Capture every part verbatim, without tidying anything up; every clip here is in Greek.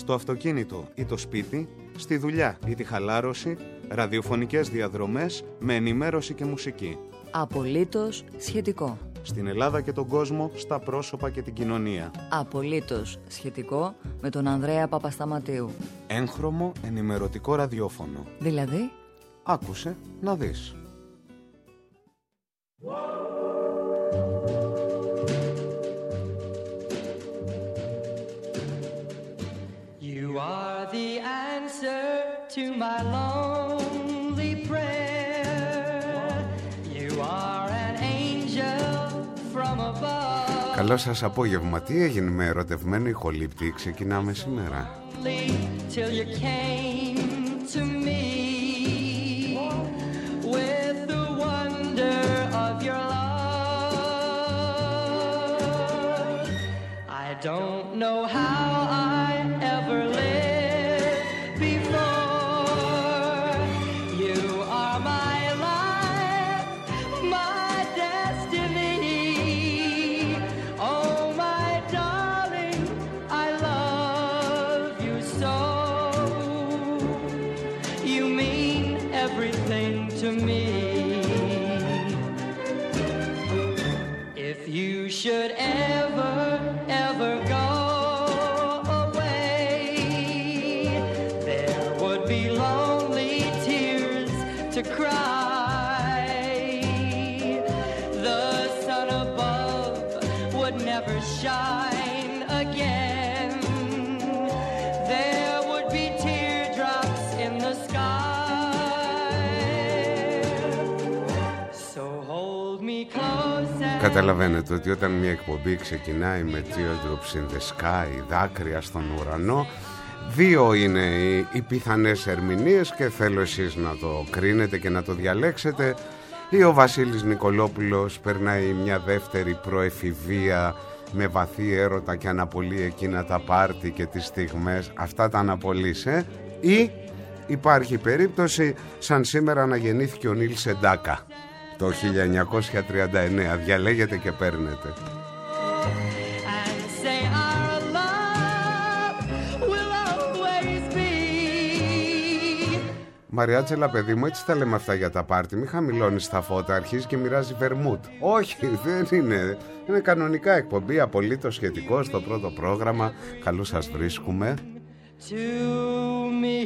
στο αυτοκίνητο ή το σπίτι, στη δουλειά ή τη χαλάρωση, ραδιοφωνικές διαδρομές με ενημέρωση και μουσική. Απολύτως σχετικό. Στην Ελλάδα και τον κόσμο, στα πρόσωπα και την κοινωνία. Απολύτως σχετικό με τον Ανδρέα Παπασταματίου. Έγχρωμο ενημερωτικό ραδιόφωνο. Δηλαδή, άκουσε να δεις. You are the answer to my lonely prayer. You are an angel from above. Καλό σας απόγευμα. Τι έγινε με ερωτευμένο ηχολήπτη? Ξεκινάμε σήμερα. Till you came to me with the wonder of your love. I don't know how I ever lived before. You are my life, my destiny. Oh, my darling, I love you so. You mean everything to me. If you should ever, ever go away, there would be lonely tears to cry. The sun above would never shine again. There would be teardrops in the sky. So hold me close and Καταλαβαίνετε ότι όταν μια εκπομπή ξεκινάει με teardrops in the sky, δάκρυα στον ουρανό, δύο είναι οι, οι πιθανές ερμηνείες και θέλω εσείς να το κρίνετε και να το διαλέξετε. Ή ο Βασίλης Νικολόπουλος περνάει μια δεύτερη προεφηβεία με βαθύ έρωτα και αναπολύει εκείνα τα πάρτι και τις στιγμές, αυτά τα αναπολύς, ε? Ή υπάρχει περίπτωση σαν σήμερα να γεννήθηκε ο Νίλ Σεντάκα το χίλια εννιακόσια τριάντα εννέα. Διαλέγετε και παίρνετε. and say our love will always be. Μαριάτσελα, παιδί μου, έτσι τα λέμε αυτά για τα πάρτι. Μην χαμηλώνεις τα φώτα, αρχίζει και μοιράζει βερμούτ. Όχι, δεν είναι. Είναι κανονικά εκπομπή, απολύτως σχετικό στο πρώτο πρόγραμμα. Καλώ σας βρίσκουμε. To me.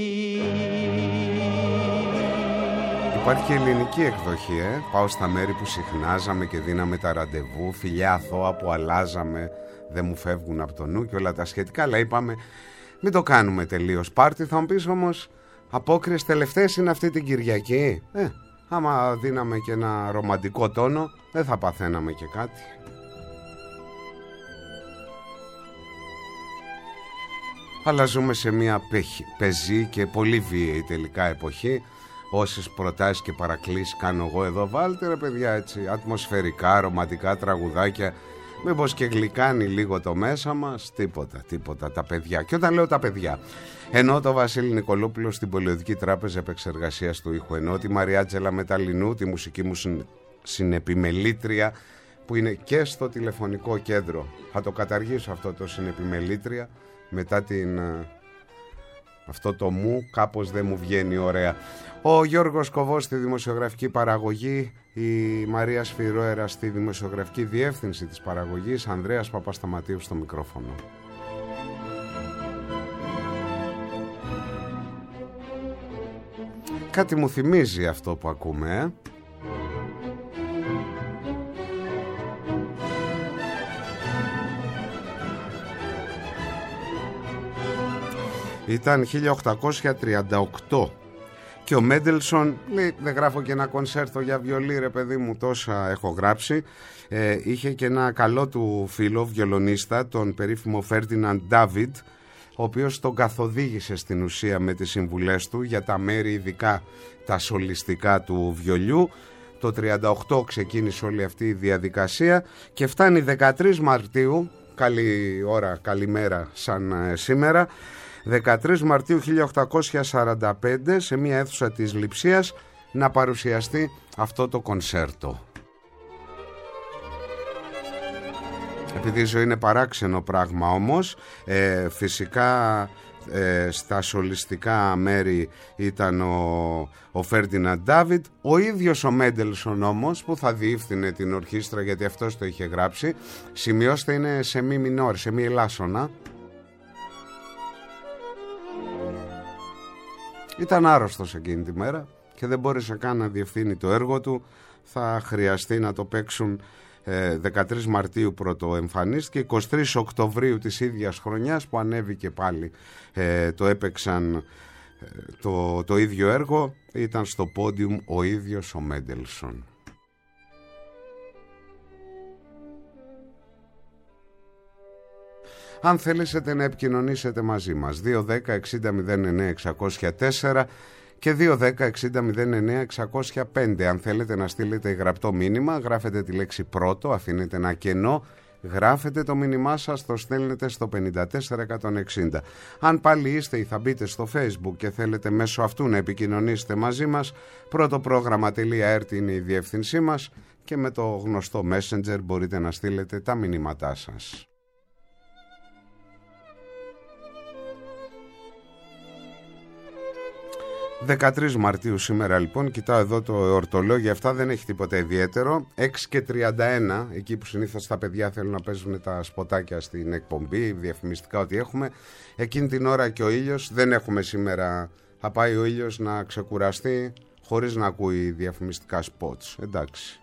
Υπάρχει και ελληνική εκδοχή, ε? Πάω στα μέρη που συχνάζαμε και δίναμε τα ραντεβού, φιλιά αθώα που αλλάζαμε, δεν μου φεύγουν από το νου και όλα τα σχετικά. Αλλά είπαμε μην το κάνουμε τελείως πάρτι. Θα μου πεις όμως, απόκριες τελευταίες είναι αυτή την Κυριακή. Ε, άμα δίναμε και ένα ρομαντικό τόνο, δεν θα παθαίναμε και κάτι. Αλλά ζούμε σε μια πεζή και πολύ βίαιη τελικά εποχή. Όσες προτάσεις και παρακλήσεις κάνω εγώ εδώ, βάλτε ρε παιδιά έτσι ατμοσφαιρικά, ρομαντικά τραγουδάκια, μήπως και γλυκάνει λίγο το μέσα μας. Τίποτα, τίποτα, τα παιδιά. Και όταν λέω τα παιδιά, ενώ το Βασίλη Νικολόπουλο στην Πολιοδική Τράπεζα Επεξεργασίας του Ήχου, ενώ τη Μαριάτζελα Μεταλλινού, τη μουσική μου συνεπιμελήτρια που είναι και στο τηλεφωνικό κέντρο. Θα το καταργήσω αυτό το συνεπιμελήτρια μετά την... αυτό το μου κάπως δεν μου βγαίνει ωραία. Ο Γιώργος Κοβός στη δημοσιογραφική παραγωγή, η Μαρία Σφυρόερα στη δημοσιογραφική διεύθυνση της παραγωγής, Ανδρέας Παπασταματίου στο μικρόφωνο. Κάτι μου θυμίζει αυτό που ακούμε, ε? Ήταν χίλια οκτακόσια τριάντα οκτώ και ο Μέντελσον λέει δεν γράφω και ένα κονσέρτο για βιολί ρε παιδί μου, τόσα έχω γράψει. ε, Είχε και ένα καλό του φίλο βιολονίστα, τον περίφημο Φέρντιναντ Ντάβιντ, ο οποίος τον καθοδήγησε στην ουσία με τις συμβουλές του για τα μέρη ειδικά τα σολιστικά του βιολιού. Το τριάντα οκτώ ξεκίνησε όλη αυτή η διαδικασία και φτάνει δεκατρείς Μαρτίου, καλή ώρα, καλημέρα σαν σήμερα, δεκατρείς Μαρτίου χίλια οκτακόσια σαράντα πέντε σε μια αίθουσα της Λειψίας να παρουσιαστεί αυτό το κονσέρτο. επειδή η ζωή είναι παράξενο πράγμα όμως, ε, φυσικά ε, στα σολιστικά μέρη ήταν ο, ο Φέρντιναντ Ντάβιντ, ο ίδιος ο Μέντελσον όμως που θα διεύθυνε την ορχήστρα, γιατί αυτός το είχε γράψει. Σημειώστε, είναι σε μη μινόρ, σε μη ελάσσονα. Ήταν άρρωστος εκείνη τη μέρα και δεν μπόρεσε καν να διευθύνει το έργο του. Θα χρειαστεί να το παίξουν ε, δεκατρείς Μαρτίου πρώτο εμφανίστηκε, εικοστή τρίτη Οκτωβρίου της ίδιας χρονιάς που ανέβηκε πάλι, ε, το έπαιξαν ε, το, το ίδιο έργο. Ήταν στο πόντιουμ ο ίδιος ο Μέντελσον. Αν θέλετε να επικοινωνήσετε μαζί μας, δύο ένα μηδέν εξήντα μηδέν εννέα εξακόσια τέσσερα και δύο ένα μηδέν εξήντα μηδέν εννέα εξακόσια πέντε. Αν θέλετε να στείλετε γραπτό μήνυμα, γράφετε τη λέξη πρώτο, αφήνετε ένα κενό, γράφετε το μήνυμά σας, το στέλνετε στο πενήντα τέσσερα εκατόν εξήντα. Αν πάλι είστε ή θα μπείτε στο Facebook και θέλετε μέσω αυτού να επικοινωνήσετε μαζί μας, πρωτοπρόγραμμα.rt είναι η διεύθυνσή μας και με το γνωστό Messenger μπορείτε να στείλετε τα μηνύματά σας. δεκατρείς Μαρτίου σήμερα λοιπόν, κοιτάω εδώ το ορτολόγιο, αυτά δεν έχει τίποτα ιδιαίτερο. Έξι και τριάντα ένα, εκεί που συνήθως τα παιδιά θέλουν να παίζουν τα σποτάκια στην εκπομπή, διαφημιστικά ότι έχουμε, εκείνη την ώρα και ο ήλιος, δεν έχουμε σήμερα, θα πάει ο ήλιος να ξεκουραστεί χωρίς να ακούει διαφημιστικά spots, εντάξει.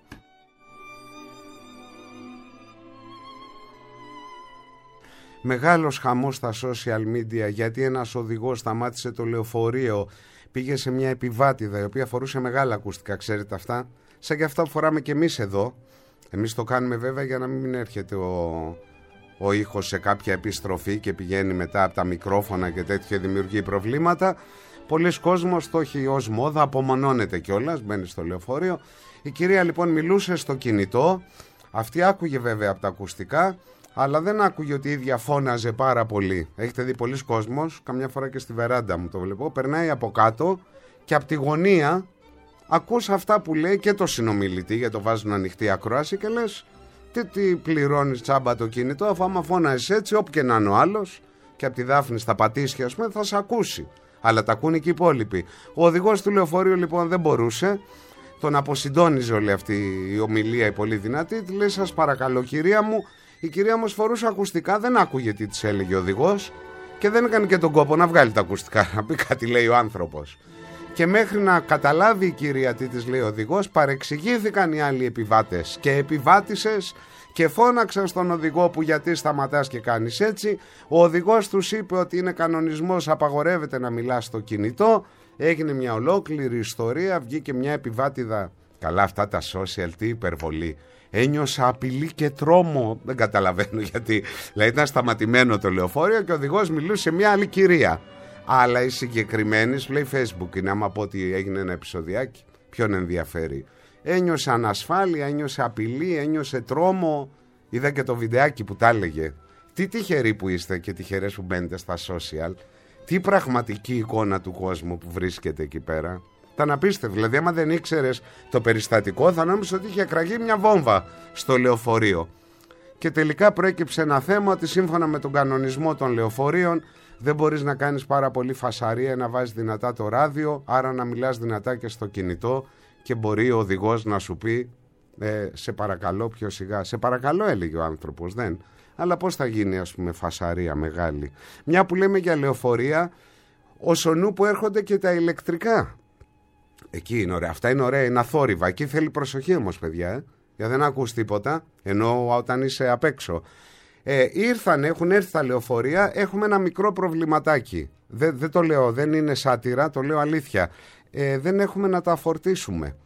Μεγάλος χαμός στα social media γιατί ένας οδηγός σταμάτησε το λεωφορείο, πήγε σε μια επιβάτηδα η οποία φορούσε μεγάλα ακουστικά, ξέρετε αυτά, σαν και αυτά που φοράμε και εμείς εδώ. Εμείς το κάνουμε βέβαια για να μην έρχεται ο, ο ήχος σε κάποια επιστροφή και πηγαίνει μετά από τα μικρόφωνα και τέτοια, δημιουργεί προβλήματα. Πολλοί κόσμος το έχει ως μόδα, απομονώνεται κιόλας, μπαίνει στο λεωφορείο. Η κυρία λοιπόν μιλούσε στο κινητό, αυτή άκουγε βέβαια από τα ακουστικά, αλλά δεν άκουγε ότι η ίδια φώναζε πάρα πολύ. Έχετε δει πολλοί κόσμος, καμιά φορά και στη βεράντα μου το βλέπω, περνάει από κάτω και από τη γωνία ακούς αυτά που λέει και το συνομιλητή, γιατί το βάζουν ανοιχτή ακρόαση και λες τι, τι πληρώνεις τσάμπα το κινητό, αφού άμα φώναζες έτσι, όπου και να είναι ο άλλος και από τη Δάφνη στα Πατήσια, ας πούμε, θα σε ακούσει. Αλλά τα ακούνε και οι υπόλοιποι. Ο οδηγός του λεωφορείου λοιπόν δεν μπορούσε, τον αποσυντόνιζε όλη αυτή η ομιλία η πολύ δυνατή, τη λέει σας παρακαλώ κυρία μου. Η κυρία μας φορούσε ακουστικά, δεν άκουγε τι της έλεγε ο οδηγός και δεν έκανε και τον κόπο να βγάλει τα ακουστικά, να πει κάτι λέει ο άνθρωπος. Και μέχρι να καταλάβει η κυρία τι της λέει ο οδηγός, παρεξηγήθηκαν οι άλλοι επιβάτες και επιβάτησες και φώναξαν στον οδηγό που γιατί σταματάς και κάνεις έτσι. Ο οδηγός τους είπε ότι είναι κανονισμός, απαγορεύεται να μιλάς στο κινητό. Έγινε μια ολόκληρη ιστορία, βγήκε μια επιβάτηδα. Καλά αυτά τα social, τι υπερβολή. Ένιωσα απειλή και τρόμο, δεν καταλαβαίνω γιατί. Δηλαδή ήταν σταματημένο το λεωφορείο και ο οδηγός μιλούσε σε μια άλλη κυρία. Αλλά η συγκεκριμένη, λέει Facebook είναι, άμα πω ότι έγινε ένα επεισοδιάκι, ποιον ενδιαφέρει. Ένιωσε ανασφάλεια, ένιωσε απειλή, ένιωσε τρόμο. Είδα και το βιντεάκι που τα έλεγε. Τι τυχεροί που είστε και τυχερές που μπαίνετε στα social. Τι πραγματική εικόνα του κόσμου που βρίσκεται εκεί πέρα. Ήταν απίστευτο. Δηλαδή, άμα δεν ήξερες το περιστατικό, θα νόμιζες ότι είχε εκραγεί μια βόμβα στο λεωφορείο. Και τελικά προέκυψε ένα θέμα ότι σύμφωνα με τον κανονισμό των λεωφορείων δεν μπορείς να κάνεις πάρα πολύ φασαρία, να βάζεις δυνατά το ράδιο, άρα να μιλάς δυνατά και στο κινητό και μπορεί ο οδηγός να σου πει ε, σε παρακαλώ πιο σιγά. Σε παρακαλώ έλεγε ο άνθρωπος, δεν. Αλλά πώς θα γίνει ας πούμε φασαρία μεγάλη. Μια που λέμε για λεωφορεία, όσο νου που έρχονται και τα ηλεκτρικά. Εκεί είναι ωραία, αυτά είναι ωραία, είναι αθόρυβα. Εκεί θέλει προσοχή όμως παιδιά, ε, για δεν ακούς τίποτα, ενώ όταν είσαι απ' έξω. Ε, ήρθαν, έχουν έρθει τα λεωφορεία, έχουμε ένα μικρό προβληματάκι. Δεν, δεν το λέω, δεν είναι σάτυρα, το λέω αλήθεια. Ε, δεν έχουμε να τα φορτίσουμε.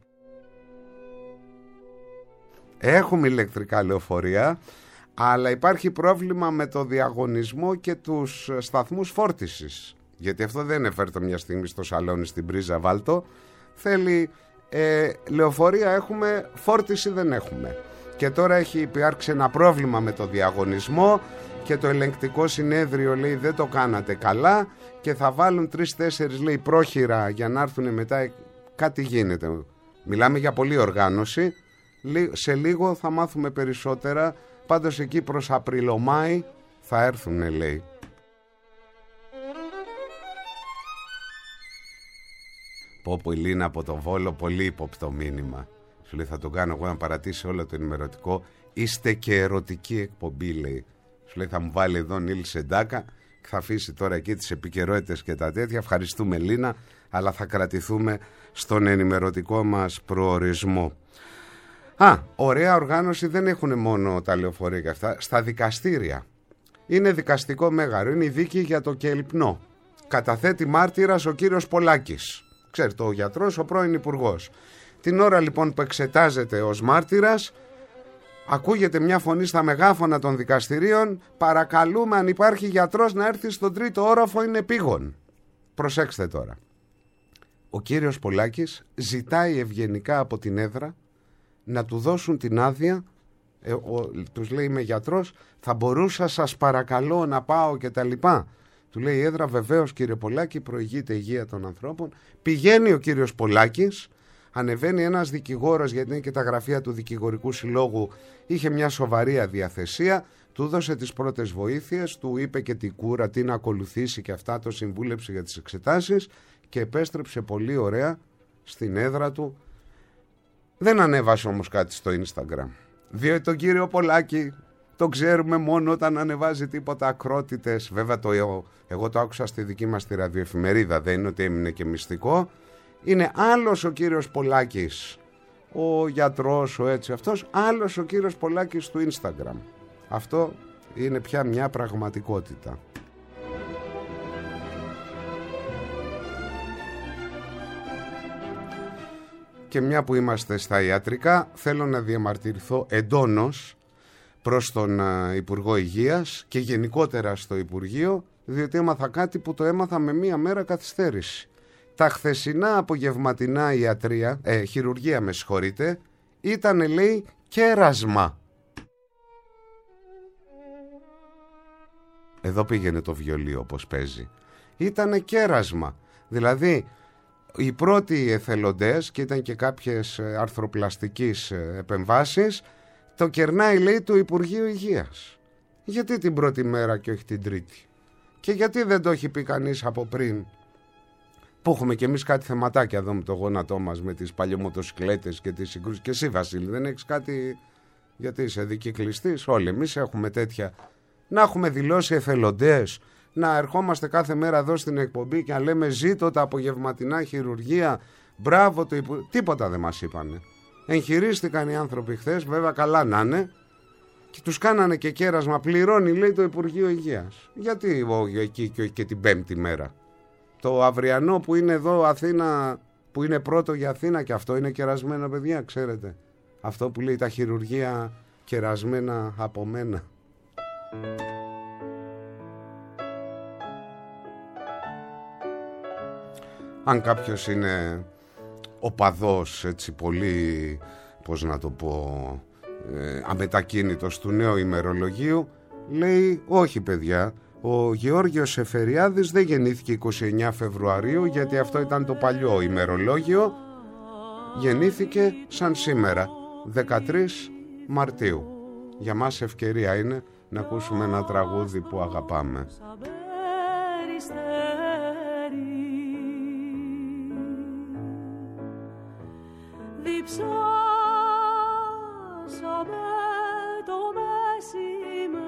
Έχουμε ηλεκτρικά λεωφορεία, αλλά υπάρχει πρόβλημα με το διαγωνισμό και τους σταθμούς φόρτισης. Γιατί αυτό δεν έφερε το μια στιγμή στο σαλόνι στην Πρίζα Βάλτο. Θέλει ε, λεωφορεία έχουμε, φόρτιση δεν έχουμε. Και τώρα έχει υπάρξει ένα πρόβλημα με το διαγωνισμό και το ελεγκτικό συνέδριο λέει δεν το κάνατε καλά και θα βάλουν τρεις-τέσσερις λέει πρόχειρα για να έρθουν μετά. Κάτι γίνεται. Μιλάμε για πολλή οργάνωση. Σε λίγο θα μάθουμε περισσότερα. πάντως εκεί προς Απριλομάη θα έρθουνε, λέει. Πω πω, η Λίνα από το Βόλο, πολύ ύποπτο μήνυμα. Σου λέει, θα τον κάνω εγώ να παρατήσει όλο το ενημερωτικό. Είστε και ερωτική εκπομπή, λέει. Σου λέει, θα μου βάλει εδώ Νίλ Σεντάκα και θα αφήσει τώρα εκεί τις επικαιρότητες και τα τέτοια. Ευχαριστούμε, Λίνα, αλλά θα κρατηθούμε στον ενημερωτικό μας προορισμό. Α, ωραία οργάνωση δεν έχουν μόνο τα λεωφορεία και αυτά. Στα δικαστήρια. Είναι δικαστικό μέγαρο. Είναι η δίκη για το Κελπνό. Καταθέτει μάρτυρας ο κύριος Πολάκης. Ξέρετε, ο γιατρός, ο πρώην υπουργός. Την ώρα λοιπόν που εξετάζεται ως μάρτυρας, ακούγεται μια φωνή στα μεγάφωνα των δικαστηρίων. Παρακαλούμε, αν υπάρχει γιατρός, να έρθει στον τρίτο όροφο, είναι επίγον. Προσέξτε τώρα. Ο κύριος Πολάκης ζητάει ευγενικά από την έδρα να του δώσουν την άδεια. Ε, ο, τους λέει, είμαι γιατρός, θα μπορούσα σας παρακαλώ να πάω και τα λοιπά. Του λέει η έδρα, βεβαίως κύριε Πολάκη, προηγείται η υγεία των ανθρώπων. Πηγαίνει ο κύριος Πολάκης, ανεβαίνει ένας δικηγόρος, γιατί είναι και τα γραφεία του δικηγορικού συλλόγου, είχε μια σοβαρή αδιαθεσία, του δώσε τις πρώτες βοήθειες, του είπε και την κούρα, τι να ακολουθήσει και αυτά, το συμβούλεψε για τις εξετάσεις και επέστρεψε πολύ ωραία στην έδρα του. Δεν ανέβασε όμως κάτι στο Instagram, διότι τον κύριο Πολάκη το ξέρουμε μόνο όταν ανεβάζει τίποτα ακρότητες. Βέβαια το εγώ, εγώ το άκουσα στη δική μας τη ραδιοεφημερίδα, δεν είναι ότι έμεινε και μυστικό. Είναι άλλος ο κύριος Πολάκης, ο γιατρός, ο έτσι αυτός, άλλος ο κύριος Πολάκης του Instagram. Αυτό είναι πια μια πραγματικότητα. Και μια που είμαστε στα ιατρικά, θέλω να διαμαρτυρηθώ εντόνως προς τον Υπουργό Υγείας και γενικότερα στο Υπουργείο, διότι έμαθα κάτι που το έμαθα με μία μέρα καθυστέρηση. Τα χθεσινά απογευματινά ιατρία, ε, χειρουργία με συγχωρείτε, ήταν, λέει, κέρασμα. Εδώ πήγαινε το βιολί όπως παίζει. Ήτανε κέρασμα. Δηλαδή οι πρώτοι εθελοντές, και ήταν και κάποιες αρθροπλαστικής επεμβάσεις, το κερνάει, λέει, του Υπουργείου Υγείας. Γιατί την πρώτη μέρα και όχι την τρίτη? Και γιατί δεν το έχει πει κανείς από πριν, που έχουμε κι εμείς κάτι θεματάκια εδώ με το γόνατό μας, με τις παλιομοτοσυκλέτες και τις συγκρούσεις? Και εσύ, Βασίλη, δεν έχεις κάτι? Γιατί είσαι δικυκλιστής? Όλοι εμείς έχουμε τέτοια. Να έχουμε δηλώσει εθελοντές, να ερχόμαστε κάθε μέρα εδώ στην εκπομπή και να λέμε ζήτω τα απογευματινά χειρουργία, μπράβο το Υπουργείο. Τίποτα δεν μας είπανε. Εγχειρίστηκαν οι άνθρωποι χθες, βέβαια καλά να είναι, και τους κάνανε και κέρασμα. Πληρώνει, λέει, το Υπουργείο Υγείας. Γιατί εκεί και, και την πέμπτη μέρα? Το αυριανό που είναι εδώ Αθήνα, που είναι πρώτο για Αθήνα, και αυτό είναι κερασμένο, παιδιά, ξέρετε. Αυτό που λέει τα χειρουργεία κερασμένα από μένα. Αν κάποιος είναι οπαδός, έτσι πολύ, πώς να το πω, ε, αμετακίνητος του νέου ημερολογίου, λέει όχι παιδιά, ο Γεώργιος Σεφεριάδης δεν γεννήθηκε είκοσι εννέα Φεβρουαρίου, γιατί αυτό ήταν το παλιό ημερολόγιο, γεννήθηκε σαν σήμερα, δεκατρείς Μαρτίου. Για μας ευκαιρία είναι να ακούσουμε ένα τραγούδι που αγαπάμε. Διψάσαμε το μεσημέρι,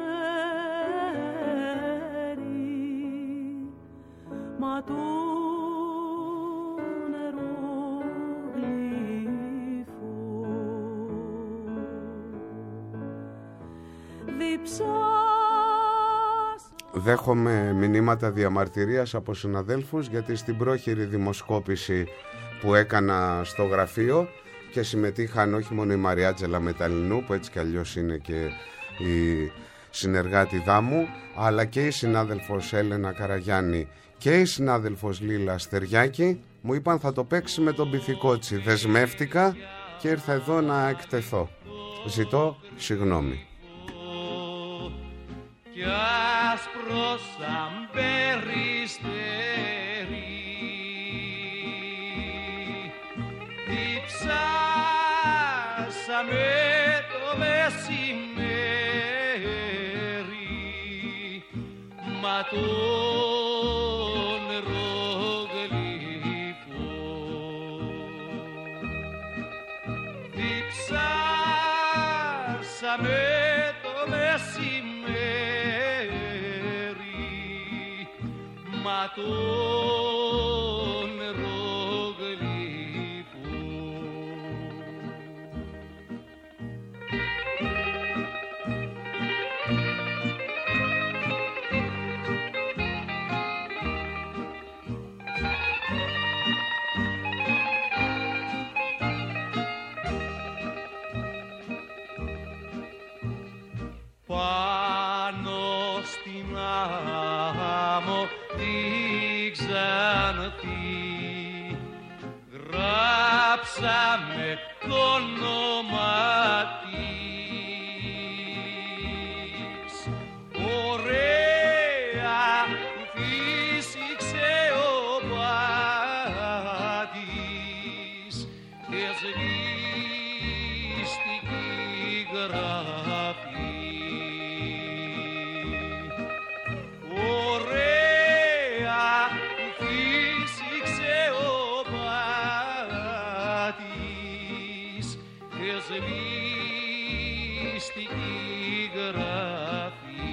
μα του νερού γλύφου. Διψάσαμε. Δέχομαι μηνύματα διαμαρτυρίας από συναδέλφους, γιατί στην πρόχειρη δημοσκόπηση που έκανα στο γραφείο και συμμετείχαν όχι μόνο η Μαριάτζελα Μεταλλινού, που έτσι κι αλλιώς είναι και η συνεργάτη δάμου, αλλά και η συνάδελφος Έλενα Καραγιάννη και η συνάδελφος Λίλα Στεριάκη, μου είπαν θα το παίξει με τον Πυθικότσι. Δεσμεύτηκα και ήρθα εδώ να εκτεθώ. Ζητώ συγγνώμη. Κι άσπρο σαν περιστέρι, διψάσαμε το μεσημέρι, τον ρογλίφο. Διψάσαμε το μεσημέρι, μα τον ρογλίφο. Πάνω στην άμμο τη Ξάνθη γράψαμε το όνομα της. Ωραία που φύσηξε ο πάτης και σβήστηκε η γραφή. Ωραία που φύσηξε ο πάτης και σβήστηκε η γραφή.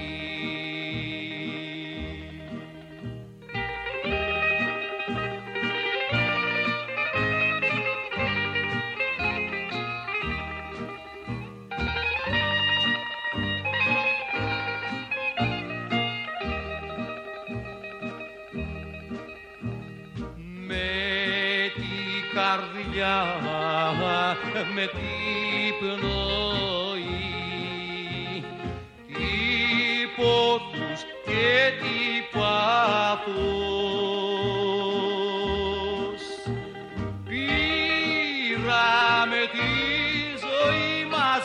Καρδιά με την πνοή, τι πόθους και τι πάθος, πήραμε τη ζωή μας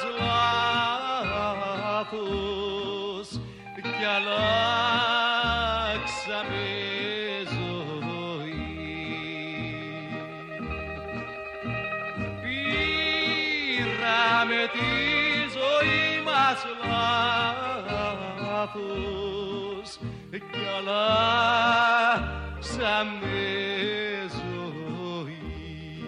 λάθος κι αλλάξαμε με τη ζωή μας λάθος κι αλλάξαμε ζωή.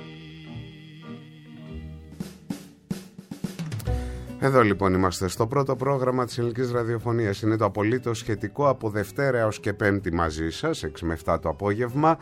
Εδώ λοιπόν είμαστε στο πρώτο πρόγραμμα της Ελληνικής Ραδιοφωνίας. Είναι το απολύτως σχετικό από Δευτέρα έως και Πέμπτη μαζί σας, έξι με επτά το απόγευμα.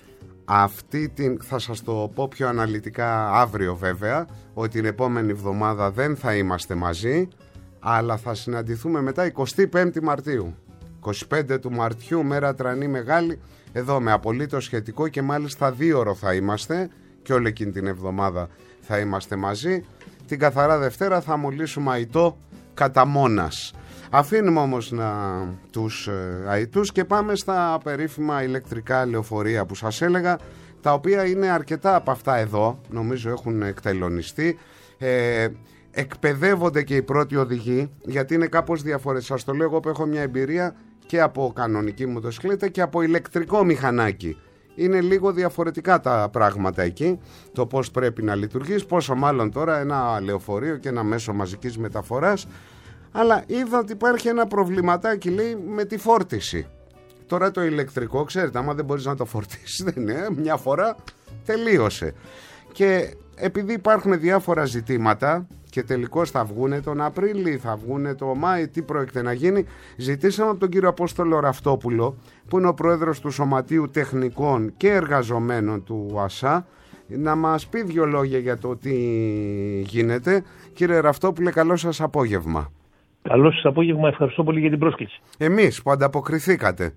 Αυτή την, θα σας το πω πιο αναλυτικά αύριο βέβαια, ότι την επόμενη εβδομάδα δεν θα είμαστε μαζί, αλλά θα συναντηθούμε μετά εικοστή πέμπτη Μαρτίου, εικοστή πέμπτη του Μαρτιού, μέρα τρανή μεγάλη, εδώ με απολύτως σχετικό και μάλιστα δύο ώρο θα είμαστε και όλη εκείνη την εβδομάδα θα είμαστε μαζί. Την καθαρά Δευτέρα θα μολύσουμε αητό κατά μόνας. Αφήνουμε όμως να, τους ε, αητούς και πάμε στα περίφημα ηλεκτρικά λεωφορεία που σας έλεγα, τα οποία είναι αρκετά από αυτά εδώ, νομίζω έχουν εκτελονιστεί. Ε, εκπαιδεύονται και οι πρώτοι οδηγοί, γιατί είναι κάπως διαφορετικό. Σας το λέω εγώ που έχω μια εμπειρία και από κανονική μοτοσυκλέτα και από ηλεκτρικό μηχανάκι. Είναι λίγο διαφορετικά τα πράγματα εκεί, το πώς πρέπει να λειτουργείς, πόσο μάλλον τώρα ένα λεωφορείο και ένα μέσο μαζικής μεταφοράς. Αλλά είδα ότι υπάρχει ένα προβληματάκι, λέει, με τη φόρτιση. Τώρα το ηλεκτρικό, ξέρετε, άμα δεν μπορείς να το φορτίσεις, δεν είναι, μια φορά τελείωσε. Και επειδή υπάρχουν διάφορα ζητήματα και τελικώς θα βγούνε τον Απρίλη, θα βγούνε το Μάη, τι πρόκειται να γίνει, ζητήσαμε από τον κύριο Απόστολο Ραφτόπουλο, που είναι ο πρόεδρος του Σωματείου Τεχνικών και Εργαζομένων του ΑΣΑ, να μας πει δύο λόγια για το τι γίνεται. Κύριε Ραφτόπουλε, καλό σας απόγευμα. Καλό σας απόγευμα, ευχαριστώ πολύ για την πρόσκληση. Εμείς που ανταποκριθήκατε.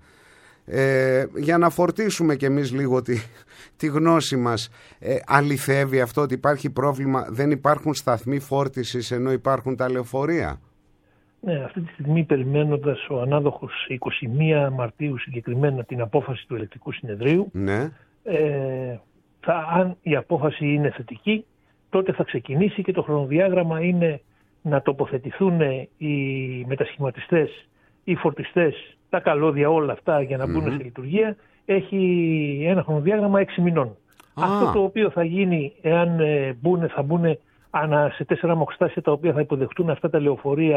Ε, για να φορτίσουμε κι εμείς λίγο τη, τη γνώση μας, ε, αληθεύει αυτό ότι υπάρχει πρόβλημα, δεν υπάρχουν σταθμοί φόρτισης ενώ υπάρχουν τα λεωφορεία? Ναι, αυτή τη στιγμή περιμένοντας ο ανάδοχος εικοστή πρώτη Μαρτίου συγκεκριμένα την απόφαση του Ελεκτικού Συνεδρίου, ναι. ε, θα, αν η απόφαση είναι θετική, τότε θα ξεκινήσει και το χρονοδιάγραμμα είναι να τοποθετηθούν οι μετασχηματιστές, οι φορτιστές, τα καλώδια, όλα αυτά για να mm-hmm. μπουν σε λειτουργία. Έχει ένα χρονοδιάγραμμα έξι μηνών. Ah. Αυτό το οποίο θα γίνει, εάν ε, μπουν, θα μπουν ανα, σε τέσσερα μοξτάσια τα οποία θα υποδεχτούν αυτά τα λεωφορεία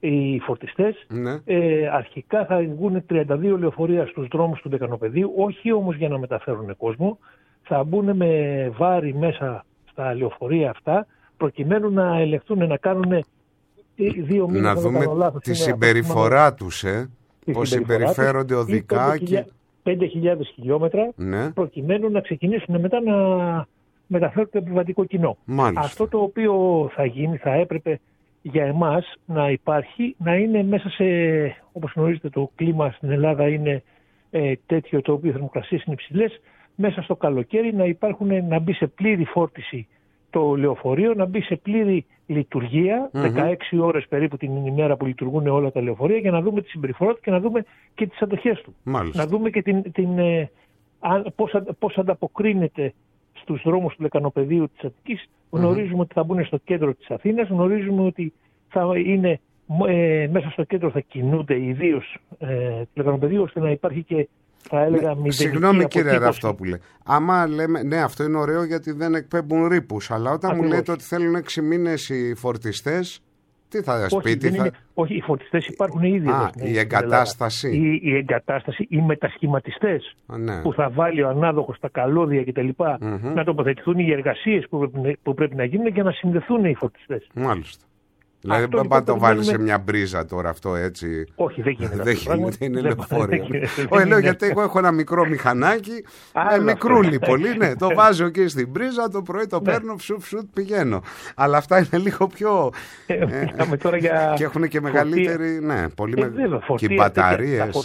οι φορτιστές. Ναι. Ε, αρχικά θα βγουν τριάντα δύο λεωφορεία στους δρόμους του Δεκανοπεδίου, όχι όμως για να μεταφέρουν κόσμο. Θα μπουν με βάρη μέσα στα λεωφορεία αυτά, προκειμένου να ελεγχθούν, να κάνουν δύο μήνες. Να δούμε λάθος, τη συμπεριφορά τους, ε. Πώς συμπεριφέρονται οδικά και... πέντε χιλιάδες χιλιόμετρα, ναι. προκειμένου να ξεκινήσουν μετά να μεταφέρουν το επιβατικό κοινό. Μάλιστα. Αυτό το οποίο θα γίνει, θα έπρεπε για εμάς να υπάρχει, να είναι μέσα σε, όπως γνωρίζετε, το κλίμα στην Ελλάδα είναι ε, τέτοιο, το οποίο οι θερμοκρασίες είναι υψηλές, μέσα στο καλοκαίρι να υπάρχουν, να μπει σε πλήρη φόρτιση το λεωφορείο, να μπει σε πλήρη λειτουργία, mm-hmm. δεκαέξι ώρες περίπου την ημέρα που λειτουργούν όλα τα λεωφορεία, για να δούμε τη συμπεριφορά του και να δούμε και τις αντοχές του. Μάλιστα. Να δούμε και την, την, ε, πώς, πώς ανταποκρίνεται στους δρόμους του Λεκανοπεδίου της Αττικής. Mm-hmm. Γνωρίζουμε ότι θα μπουν στο κέντρο της Αθήνας, γνωρίζουμε ότι θα είναι ε, μέσα στο κέντρο θα κινούνται ιδίως ε, του Λεκανοπεδίου, ώστε να υπάρχει και, θα έλεγα, ναι, συγγνώμη κύριε Ραφτόπουλε, άμα λέμε, ναι, αυτό είναι ωραίο γιατί δεν εκπέμπουν ρήπους, αλλά όταν Ακριβώς. μου λέτε ότι θέλουν έξι μήνες οι φορτιστές, τι θα σας πει, τι θα... Είναι, όχι, οι φορτιστές υπάρχουν ήδη. Α, εδώ, η εγκατάσταση. Η, η εγκατάσταση, οι μετασχηματιστές Α, ναι. που θα βάλει ο ανάδοχος τα καλώδια κτλ. Mm-hmm. Να τοποθετηθούν οι εργασίες που πρέπει, που πρέπει να γίνουν και να συνδεθούν οι φορτιστές. Μάλιστα. Δηλαδή δεν πάει να το βάλει σε μια μπρίζα τώρα αυτό έτσι. Όχι, δεν γίνεται. Δεν γίνεται, είναι λεωφορείο. Όχι, λέω γιατί εγώ έχω ένα μικρό μηχανάκι, με μικρούλι πολύ, ναι. Το βάζω εκεί στην μπρίζα, το πρωί το παίρνω, ψουτ ψουτ πηγαίνω. Αλλά αυτά είναι λίγο πιο. Και έχουν και μεγαλύτερη, ναι, πολύ μεγαλύτερη. Και οι μπαταρίες.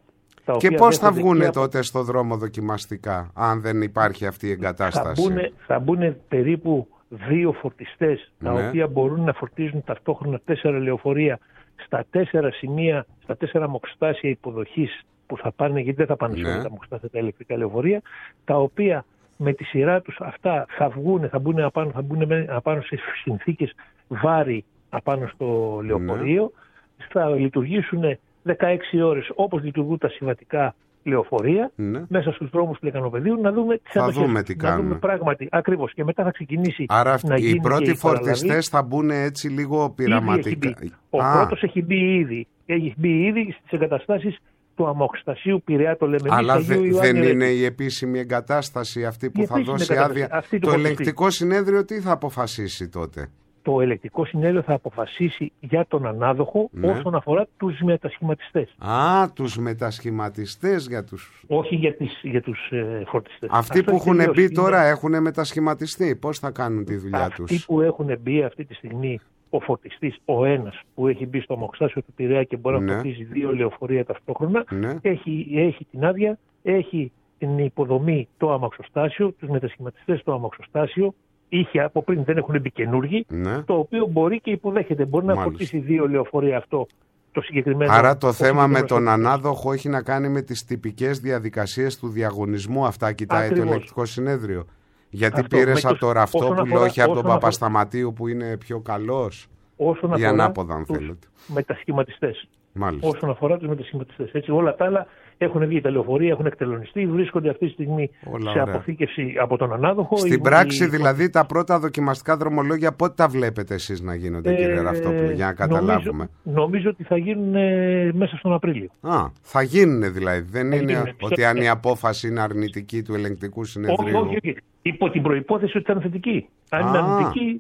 Και πώς θα βγουν τότε στο δρόμο δοκιμαστικά, αν δεν υπάρχει αυτή η εγκατάσταση. Θα μπουν περίπου δύο φορτιστές, τα ναι. οποία μπορούν να φορτίζουν ταυτόχρονα τέσσερα λεωφορεία στα τέσσερα σημεία, στα τέσσερα μοξοστάσια υποδοχής που θα πάνε, γιατί δεν θα πάνε σε όλα τα μοξοστάσια τα ηλεκτρικά λεωφορεία, τα οποία με τη σειρά τους αυτά θα βγουν, θα μπουν απάνω, θα μπουν απάνω σε συνθήκες βάρη απάνω στο λεωφορείο, ναι. θα λειτουργήσουν δεκαέξι ώρες όπως λειτουργούν τα συμβατικά λεωφορεία, ναι. μέσα στους δρόμους του Λεκανοπεδίου, να δούμε τις αντοχές, να δούμε πράγματι, ακριβώς, και μετά θα ξεκινήσει. Άρα να οι γίνει πρώτοι και φορτιστές θα μπουν έτσι λίγο πειραματικά. Ο Α. πρώτος έχει μπει ήδη, έχει μπει ήδη στις εγκαταστάσεις του αμμοξοστασίου Πειραιά, το λέμε. Αλλά δε, δεν είναι η επίσημη εγκατάσταση αυτή που η θα δώσει άδεια. Το ελεγκτικό συνέδριο τι θα αποφασίσει τότε? Το ελεγκτικό συνέδριο θα αποφασίσει για τον ανάδοχο, ναι. όσον αφορά τους μετασχηματιστές. Α, τους μετασχηματιστές για τους... Όχι για, τις, για τους ε, φορτιστές. Αυτοί Αυτό που έχουν μπει είναι... τώρα έχουν μετασχηματιστεί. Πώς θα κάνουν τη δουλειά Αυτοί τους? Αυτοί που έχουν μπει αυτή τη στιγμή, ο φορτιστής, ο ένας που έχει μπει στο αμμοξοστάσιο του Πειραιά και μπορεί ναι. να φορτίζει δύο λεωφορεία ταυτόχρονα, ναι. έχει, έχει την άδεια, έχει την υποδομή το αμμοξοστάσιο, τους μετασχηματιστές το αμμοξοστάσιο, είχε από πριν, δεν έχουν μπει καινούργοι, ναι. το οποίο μπορεί και υποδέχεται. Μπορεί Μάλιστα. να φορτίσει δύο λεωφορεία αυτό το συγκεκριμένο. Άρα το θέμα με τον ανάδοχο έχει να κάνει με τις τυπικές διαδικασίες του διαγωνισμού. Αυτά κοιτάει Ακριβώς. το ελεγκτικό συνέδριο. Γιατί αυτό, πήρες από το Ραφτόπουλο, όχι από τον Παπασταματίου που είναι πιο καλός. Ή ανάποδα, αν θέλετε. Μετασχηματιστές. Μάλιστα. Όσον αφορά τους μετασχηματιστές. Έτσι, όλα τα άλλα έχουν βγει τα λεωφορεία, έχουν εκτελονιστεί, βρίσκονται αυτή τη στιγμή όλα σε ωραία. αποθήκευση από τον ανάδοχο. Στην ή, πράξη, ή... δηλαδή, τα πρώτα δοκιμαστικά δρομολόγια πότε τα βλέπετε εσείς να γίνονται, ε, κύριε Ραφτόπουλο, για να καταλάβουμε? Νομίζω, νομίζω ότι θα γίνουν ε, μέσα στον Απρίλιο. Α, θα γίνουν δηλαδή. Δεν θα είναι γίνουν. ότι αν η απόφαση είναι αρνητική του ελεγκτικού συνεδρίου. Όχι, όχι. Υπό την προϋπόθεση ότι θα είναι θετική. Αν είναι αρνητική.